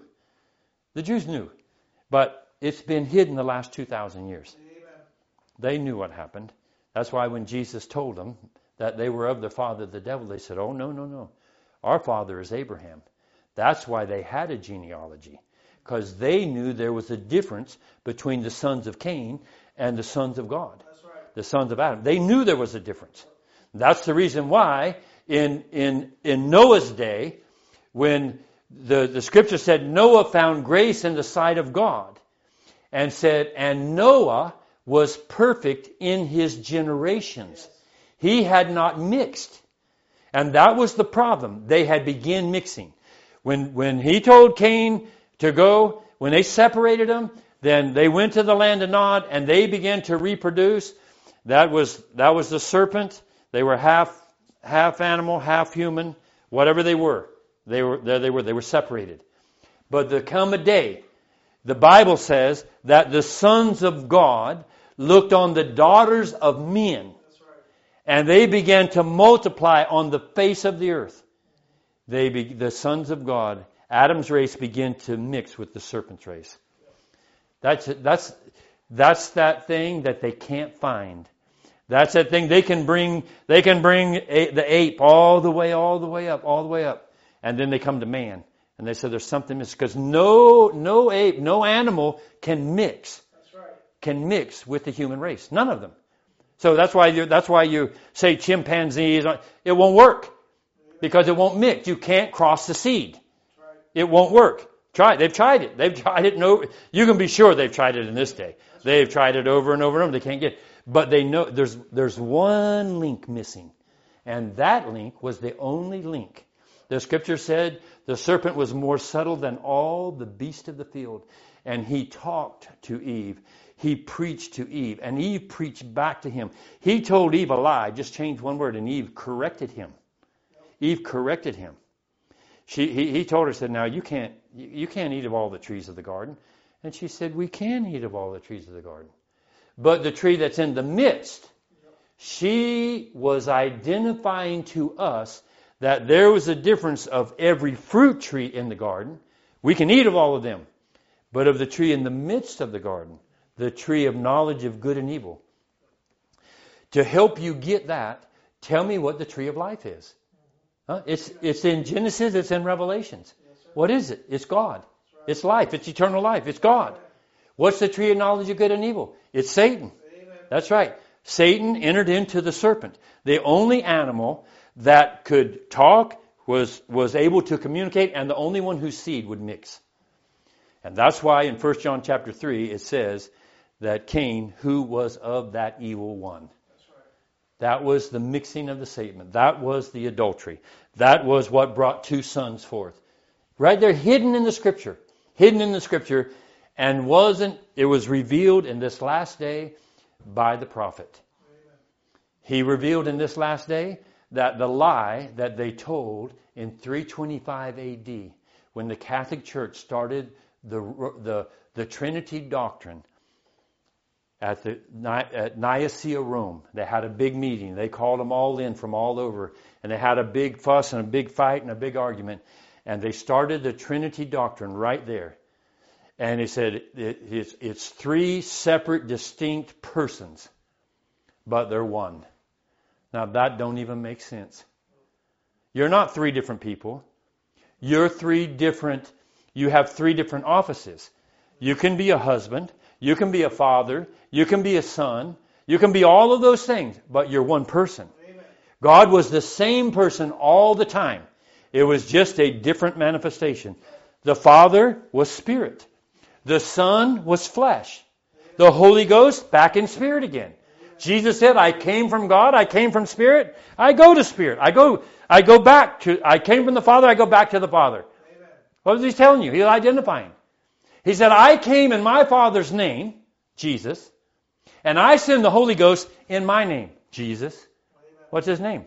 The Jews knew. But it's been hidden the last two thousand years. Amen. They knew what happened. That's why when Jesus told them that they were of the father of the devil, they said, oh, no, no, no. Our father is Abraham. That's why they had a genealogy. Because they knew there was a difference between the sons of Cain and the sons of God. That's right. The sons of Adam. They knew there was a difference. That's the reason why in in in Noah's day, when the, the scripture said Noah found grace in the sight of God, and said, and Noah was perfect in his generations. He had not mixed. And that was the problem. They had begun mixing. When when he told Cain to go, when they separated them, then they went to the land of Nod and they began to reproduce. That was that was the serpent. They were half half animal, half human, whatever they were. They were there they were they were separated. But there come a day, the Bible says that the sons of God looked on the daughters of men. That's right. And they began to multiply on the face of the earth. They be, the sons of God, Adam's race, began to mix with the serpent's race. That's that's that's that thing that they can't find. That's that thing they can bring. They can bring a, the ape all the way, all the way up, all the way up, and then they come to man, and they say there's something missing because no, no ape, no animal can mix. That's right. Can mix with the human race. None of them. So that's why you that's why you say chimpanzees. It won't work because it won't mix. You can't cross the seed. That's right. It won't work. Try it. They've tried it. They've tried it. No, you can be sure they've tried it in this day. They've tried it over and over and over. They can't get it. But they know there's there's one link missing, and that link was the only link. The scripture said the serpent was more subtle than all the beasts of the field, and he talked to Eve. He preached to Eve, and Eve preached back to him. He told Eve a lie, just changed one word, and Eve corrected him. Eve corrected him. She, he, he told her, said, now you can't, you can't eat of all the trees of the garden. And she said, we can eat of all the trees of the garden. But the tree that's in the midst, she was identifying to us that there was a difference of every fruit tree in the garden. We can eat of all of them. But of the tree in the midst of the garden, the tree of knowledge of good and evil. To help you get that, tell me what the tree of life is. Huh? It's it's in Genesis, it's in Revelations. What is it? It's God. It's life. It's eternal life. It's God. What's the tree of knowledge of good and evil? It's Satan. That's right. Satan entered into the serpent. The only animal that could talk, was was able to communicate, and the only one whose seed would mix. And that's why in First John chapter three it says that Cain, who was of that evil one. That's right. That was the mixing of the Satan. That was the adultery. That was what brought two sons forth. Right there, hidden in the Scripture. Hidden in the Scripture. And wasn't, it was revealed in this last day by the prophet. Amen. He revealed in this last day that the lie that they told in three twenty-five A D, when the Catholic Church started the the, the Trinity doctrine at the at Nicaea, Rome. They had a big meeting. They called them all in from all over, and they had a big fuss and a big fight and a big argument. And they started the Trinity doctrine right there. And he said it, it's, it's three separate, distinct persons, but they're one. Now that don't even make sense. You're not three different people. You're three different. You have three different offices. You can be a husband. You can be a father. You can be a son. You can be all of those things, but you're one person. Amen. God was the same person all the time. It was just a different manifestation. The Father was spirit. The Son was flesh. The Holy Ghost back in spirit again. Jesus said, I came from God, I came from spirit, I go to spirit. I go I go back to, I came from the Father, I go back to the Father. Amen. What was he telling you? He's identifying. He said, I came in my Father's name, Jesus, and I send the Holy Ghost in my name, Jesus. Amen. What's his name?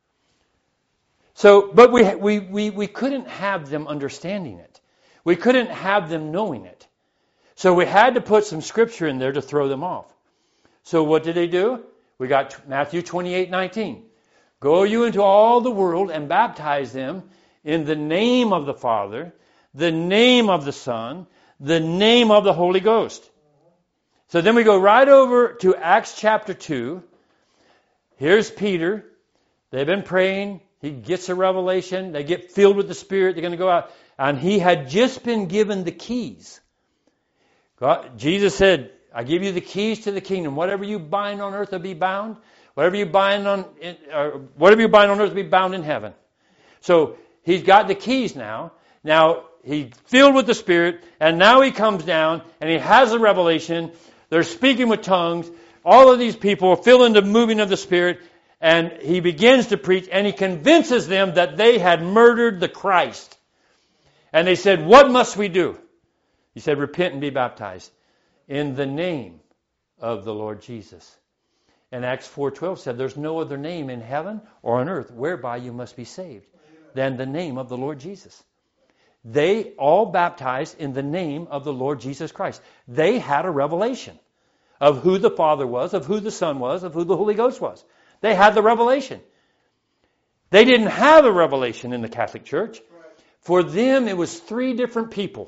So, but we, we, we, we couldn't have them understanding it. We couldn't have them knowing it. So we had to put some scripture in there to throw them off. So what did they do? We got Matthew twenty-eight nineteen. Go you into all the world and baptize them in the name of the Father, the name of the Son, the name of the Holy Ghost. So then we go right over to Acts chapter two. Here's Peter. They've been praying. He gets a revelation. They get filled with the Spirit. They're going to go out. And he had just been given the keys. God, Jesus said, I give you the keys to the kingdom. Whatever you bind on earth will be bound. Whatever you bind on, or whatever you bind on earth will be bound in heaven. So he's got the keys now. Now he's filled with the Spirit, and now he comes down and he has a revelation. They're speaking with tongues. All of these people feel in the moving of the Spirit, and he begins to preach, and he convinces them that they had murdered the Christ. And they said, what must we do? He said, repent and be baptized in the name of the Lord Jesus. And Acts four twelve said, there's no other name in heaven or on earth whereby you must be saved than the name of the Lord Jesus. They all baptized in the name of the Lord Jesus Christ. They had a revelation of who the Father was, of who the Son was, of who the Holy Ghost was. They had the revelation. They didn't have a revelation in the Catholic Church. For them, it was three different people.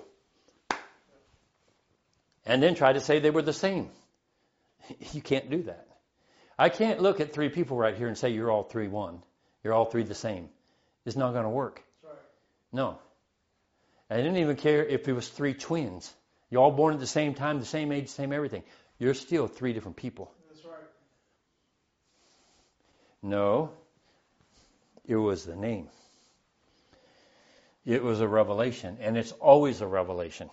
And then try to say they were the same. You can't do that. I can't look at three people right here and say you're all three one. You're all three the same. It's not going to work. Right. No. I didn't even care if it was three twins. You're all born at the same time, the same age, same everything. You're still three different people. That's right. No. It was the name. It was a revelation, and it's always a revelation.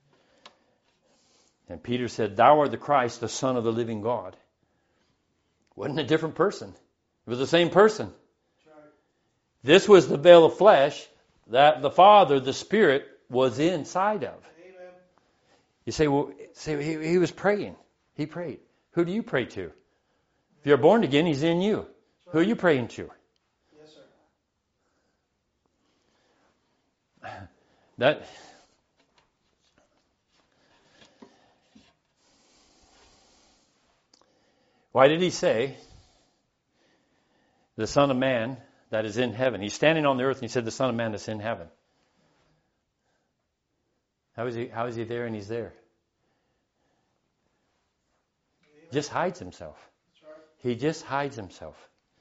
And Peter said, thou art the Christ, the Son of the living God. Wasn't a different person. It was the same person. That's right. This was the veil of flesh that the Father, the Spirit, was inside of. Amen. You say, well, say he, he was praying. He prayed. Who do you pray to? If you're born again, he's in you. Who are you praying to? Yes, sir. That... Why did he say, the Son of Man that is in heaven? He's standing on the earth and he said, the Son of Man that's in heaven. How is he, how is he there and he's there? Amen. Just hides himself. That's right. He just hides himself.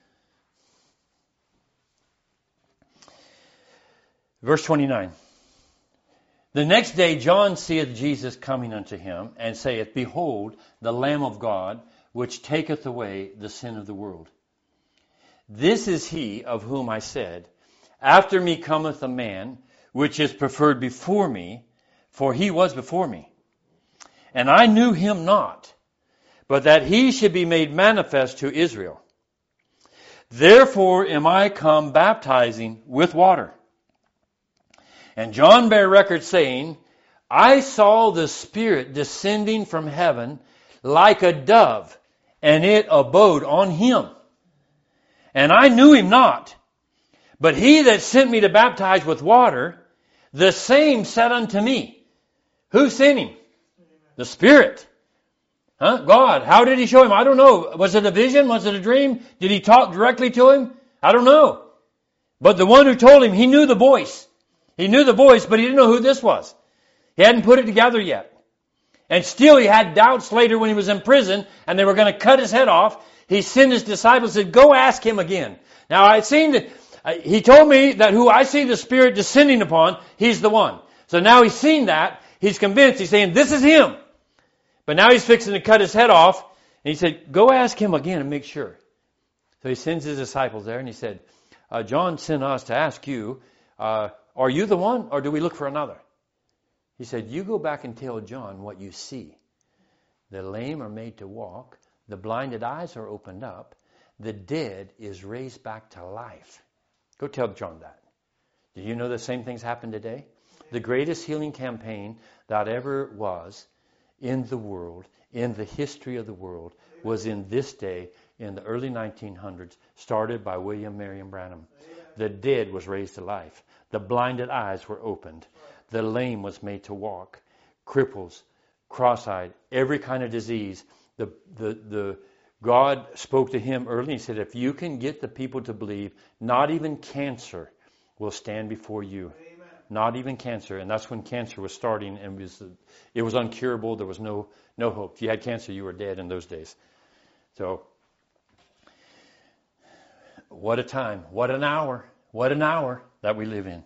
Verse twenty-nine. The next day John seeth Jesus coming unto him, and saith, behold, the Lamb of God, which taketh away the sin of the world. This is he of whom I said, after me cometh a man, which is preferred before me, for he was before me. And I knew him not, but that he should be made manifest to Israel. Therefore am I come baptizing with water. And John bare record, saying, I saw the Spirit descending from heaven like a dove, and it abode on him. And I knew him not. But he that sent me to baptize with water, the same said unto me. Who sent him? The Spirit. Huh? God. How did he show him? I don't know. Was it a vision? Was it a dream? Did he talk directly to him? I don't know. But the one who told him, he knew the voice. He knew the voice, but he didn't know who this was. He hadn't put it together yet. And still he had doubts later when he was in prison and they were going to cut his head off. He sent his disciples and said, go ask him again. Now I'd seen that, uh, he told me that who I see the Spirit descending upon, he's the one. So now he's seen that. He's convinced. He's saying, this is him. But now he's fixing to cut his head off. And he said, go ask him again and make sure. So he sends his disciples there and he said, uh, John sent us to ask you, uh, are you the one or do we look for another? He said, you go back and tell John what you see. The lame are made to walk. The blinded eyes are opened up. The dead is raised back to life. Go tell John that. Do you know the same things happen today? The greatest healing campaign that ever was in the world, in the history of the world, was in this day, in the early nineteen hundreds, started by William Marion Branham. The dead was raised to life. The blinded eyes were opened. The lame was made to walk. Cripples, cross-eyed, every kind of disease. The, the, the, God spoke to him early. He said, if you can get the people to believe, not even cancer will stand before you. Amen. Not even cancer. And that's when cancer was starting and was, it was uncurable. There was no, no hope. If you had cancer, you were dead in those days. So, what a time. What an hour. What an hour that we live in.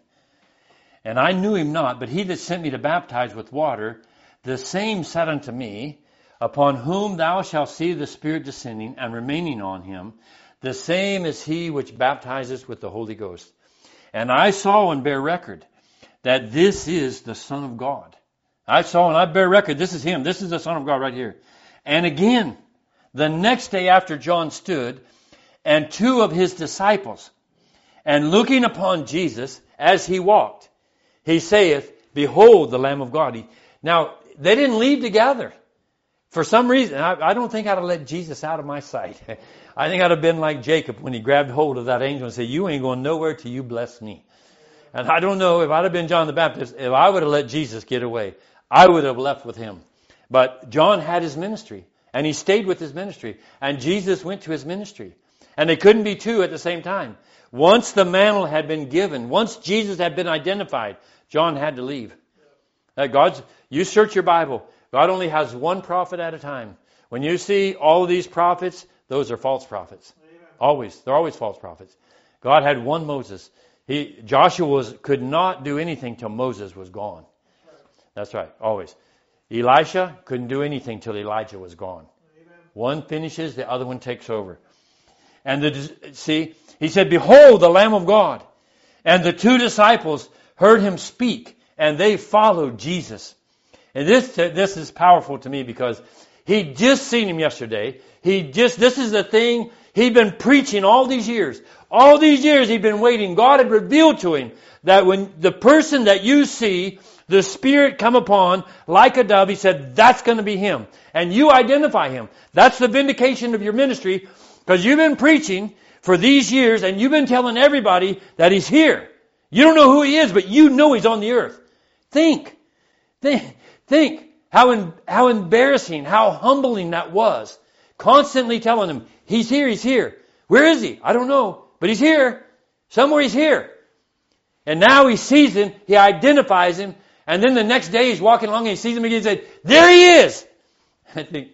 And I knew him not, but he that sent me to baptize with water, the same said unto me, upon whom thou shalt see the Spirit descending and remaining on him, the same is he which baptizes with the Holy Ghost. And I saw and bear record that this is the Son of God. I saw and I bear record, this is him, this is the Son of God right here. And again, the next day after John stood, and two of his disciples, and looking upon Jesus as he walked, he saith, behold the Lamb of God. He, now, they didn't leave together. For some reason, I, I don't think I'd have let Jesus out of my sight. I think I'd have been like Jacob when he grabbed hold of that angel and said, you ain't going nowhere till you bless me. And I don't know if I'd have been John the Baptist, if I would have let Jesus get away, I would have left with him. But John had his ministry, and he stayed with his ministry, and Jesus went to his ministry. And they couldn't be two at the same time. Once the mantle had been given, once Jesus had been identified, John had to leave. Uh, God's, you search your Bible. God only has one prophet at a time. When you see all of these prophets, those are false prophets. Amen. Always. They're always false prophets. God had one Moses. He, Joshua was, could not do anything till Moses was gone. That's right. Always. Elisha couldn't do anything till Elijah was gone. Amen. One finishes, the other one takes over. And the, see, he said, behold the Lamb of God. And the two disciples heard him speak, and they followed Jesus. And this, this is powerful to me because he'd just seen him yesterday. He just, this is the thing he'd been preaching all these years. All these years he'd been waiting. God had revealed to him that when the person that you see, the Spirit come upon like a dove, he said, that's going to be him. And you identify him. That's the vindication of your ministry because you've been preaching for these years and you've been telling everybody that he's here. You don't know who he is, but you know he's on the earth. Think. Think. Think how in, how embarrassing, how humbling that was. Constantly telling him, he's here, he's here. Where is he? I don't know, but he's here. Somewhere he's here. And now he sees him, he identifies him, and then the next day he's walking along and he sees him again and says, there he is! I think,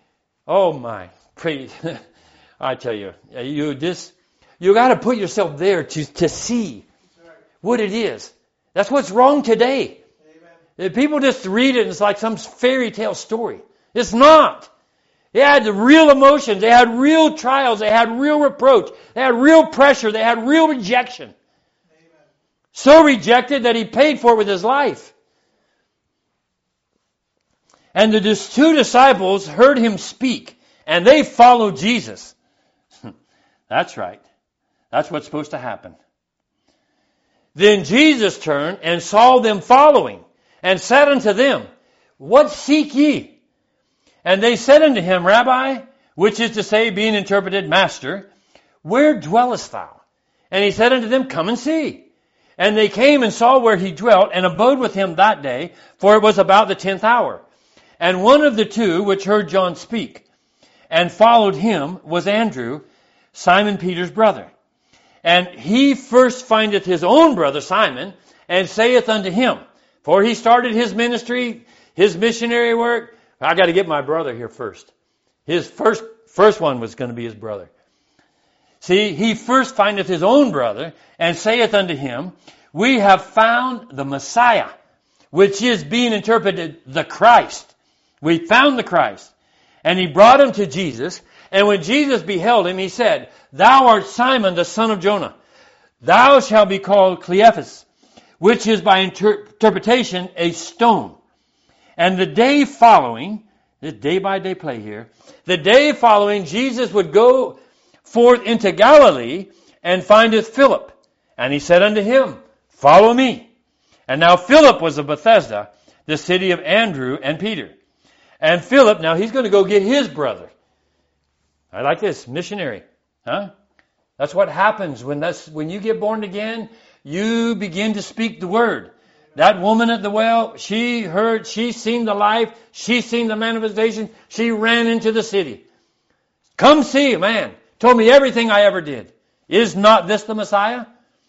oh my, praise. I tell you, you just, you got to put yourself there to, to see what it is. That's what's wrong today. People just read it and it's like some fairy tale story. It's not. They had the real emotions. They had real trials. They had real reproach. They had real pressure. They had real rejection. Amen. So rejected that he paid for it with his life. And the two disciples heard him speak and they followed Jesus. That's right. That's what's supposed to happen. Then Jesus turned and saw them following. And said unto them, what seek ye? And they said unto him, Rabbi, which is to say, being interpreted, Master, where dwellest thou? And he said unto them, come and see. And they came and saw where he dwelt, and abode with him that day, for it was about the tenth hour. And one of the two which heard John speak, and followed him, was Andrew, Simon Peter's brother. And he first findeth his own brother Simon, and saith unto him, for he started his ministry, his missionary work. I got to get my brother here first. His first first one was going to be his brother. See, he first findeth his own brother, and saith unto him, we have found the Messiah, which is being interpreted the Christ. We found the Christ. And he brought him to Jesus. And when Jesus beheld him, he said, Thou art Simon, the son of Jonah. Thou shalt be called Cleophas, which is by inter- interpretation a stone. And the day following, this day by day play here, the day following, Jesus would go forth into Galilee and findeth Philip. And he said unto him, Follow me. And now Philip was of Bethsaida, the city of Andrew and Peter. And Philip, now he's going to go get his brother. I like this, missionary. Huh? That's what happens when that's when you get born again, you begin to speak the word. That woman at the well, she heard, she seen the life, she seen the manifestation, she ran into the city. Come see a man. Told me everything I ever did. Is not this the Messiah?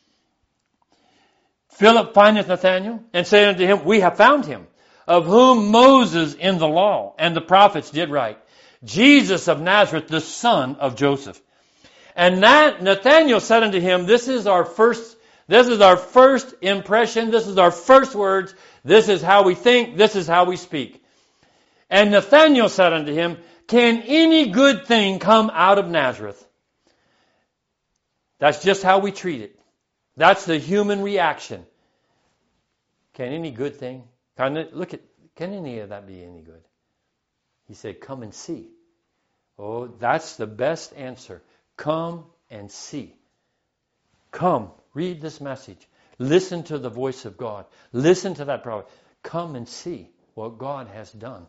Philip findeth Nathanael, and said unto him, We have found him, of whom Moses in the law and the prophets did write, Jesus of Nazareth, the son of Joseph. And Nathanael said unto him, This is our first, this is our first impression, this is our first words, this is how we think, this is how we speak. And Nathanael said unto him, Can any good thing come out of Nazareth? That's just how we treat it. That's the human reaction. Can any good thing? Can it, look at, can any of that be any good? He said, Come and see. Oh, that's the best answer. Come and see. Come, read this message. Listen to the voice of God. Listen to that prophet. Come and see what God has done.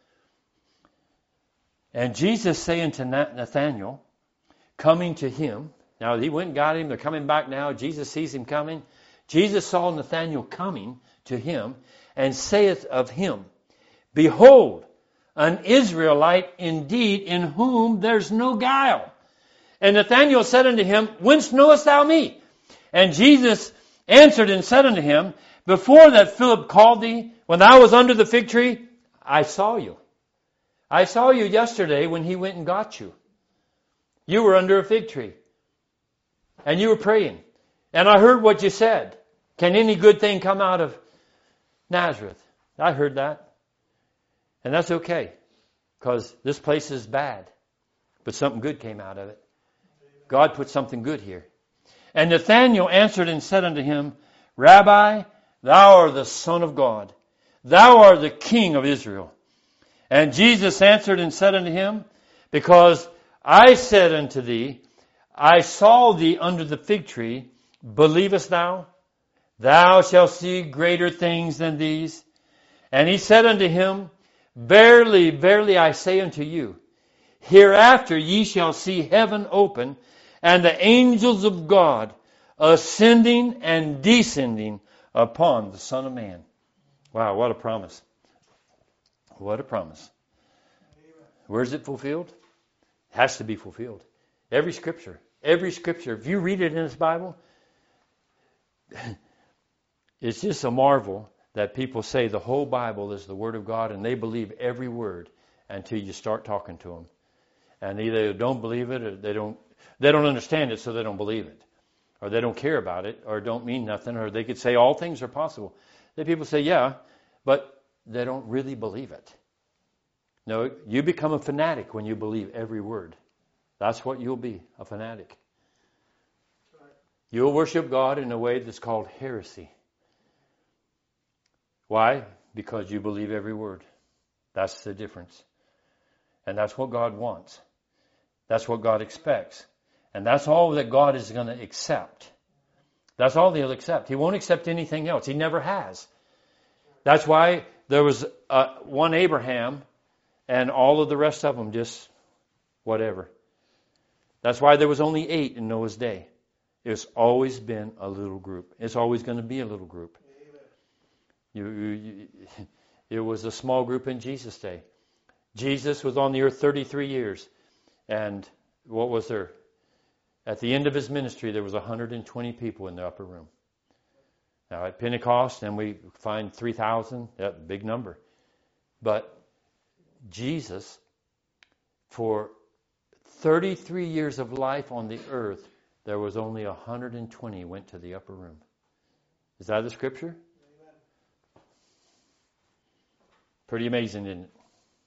And Jesus saying to Nathanael, coming to him, now he went and got him, they're coming back now, Jesus sees him coming. Jesus saw Nathanael coming to him, and saith of him, Behold, an Israelite indeed, in whom there's no guile. And Nathanael said unto him, Whence knowest thou me? And Jesus answered and said unto him, Before that Philip called thee, when thou was under the fig tree, I saw you. I saw you yesterday when he went and got you. You were under a fig tree. And you were praying. And I heard what you said. Can any good thing come out of Nazareth? I heard that. And that's okay. Because this place is bad. But something good came out of it. God put something good here. And Nathanael answered and said unto him, Rabbi, thou art the Son of God. Thou art the King of Israel. And Jesus answered and said unto him, Because I said unto thee, I saw thee under the fig tree, believest thou? Thou shalt see greater things than these. And he said unto him, Verily, verily, I say unto you, hereafter ye shall see heaven open, and the angels of God ascending and descending upon the Son of Man. Wow, what a promise. What a promise. Where's it fulfilled? It has to be fulfilled. Every scripture. Every scripture. If you read it in this Bible, it's just a marvel that people say the whole Bible is the Word of God, and they believe every word until you start talking to them. And either they don't believe it, or they don't they don't understand it, so they don't believe it. Or they don't care about it, or don't mean nothing, or they could say all things are possible. Then people say, yeah, but they don't really believe it. No, you become a fanatic when you believe every word. That's what you'll be, a fanatic. You'll worship God in a way that's called heresy. Why? Because you believe every word. That's the difference. And that's what God wants. That's what God expects. And that's all that God is going to accept. That's all He'll accept. He won't accept anything else. He never has. That's why there was uh, one Abraham and all of the rest of them just whatever. That's why there was only eight in Noah's day. It's always been a little group. It's always going to be a little group. You, you, you, it was a small group in Jesus' day. Jesus was on the earth thirty-three years. And what was there? At the end of his ministry, there was one hundred twenty people in the upper room. Now at Pentecost, and we find three thousand, that's a big number. But Jesus, for thirty-three years of life on the earth, there was only one hundred twenty went to the upper room. Is that the scripture? Pretty amazing, isn't it?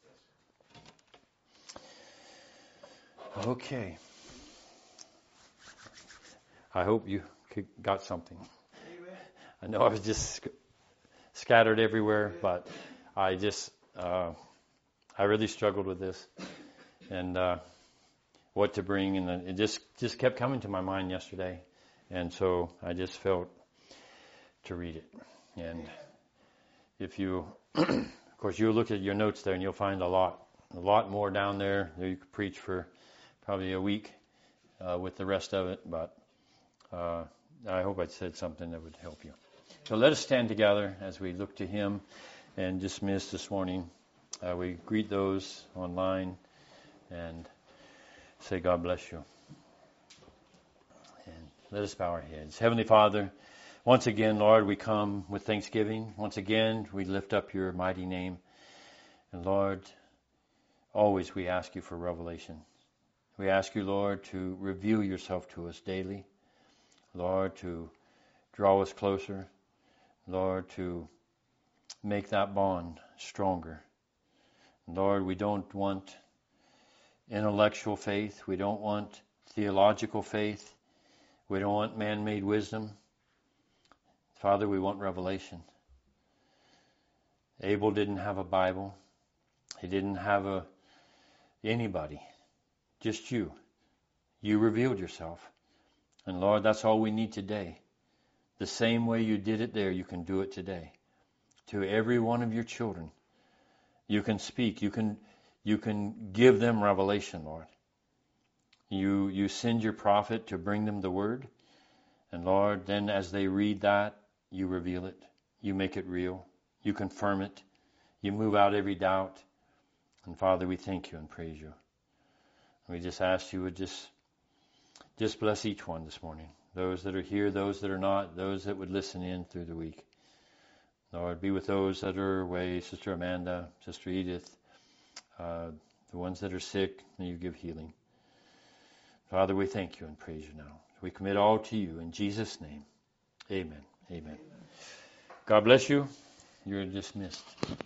Okay. I hope you got something. Amen. I know I was just sc- scattered everywhere, but I just, uh, I really struggled with this and uh, what to bring, and it just, just kept coming to my mind yesterday, and so I just felt to read it. And if you, of course, you'll look at your notes there, and you'll find a lot, a lot more down there. You could preach for probably a week uh, with the rest of it, but uh, I hope I said something that would help you. So let us stand together as we look to Him and dismiss this morning. Uh, we greet those online and say, God bless you. And let us bow our heads. Heavenly Father, once again, Lord, we come with thanksgiving. Once again, we lift up your mighty name. And Lord, always we ask you for revelation. We ask you, Lord, to reveal yourself to us daily. Lord, to draw us closer. Lord, to make that bond stronger. Lord, we don't want intellectual faith. We don't want theological faith. We don't want man-made wisdom. Father, we want revelation. Abel didn't have a Bible. He didn't have a anybody. Just you. You revealed yourself. And Lord, that's all we need today. The same way you did it there, you can do it today. To every one of your children, you can speak. You can, you can give them revelation, Lord. You, you send your prophet to bring them the word. And Lord, then as they read that, you reveal it. You make it real. You confirm it. You move out every doubt. And Father, we thank you and praise you. We just ask you would just, just bless each one this morning. Those that are here, those that are not, those that would listen in through the week. Lord, be with those that are away, Sister Amanda, Sister Edith, uh, the ones that are sick, may you give healing. Father, we thank you and praise you now. We commit all to you in Jesus' name. Amen. Amen. Amen. God bless you. You're dismissed.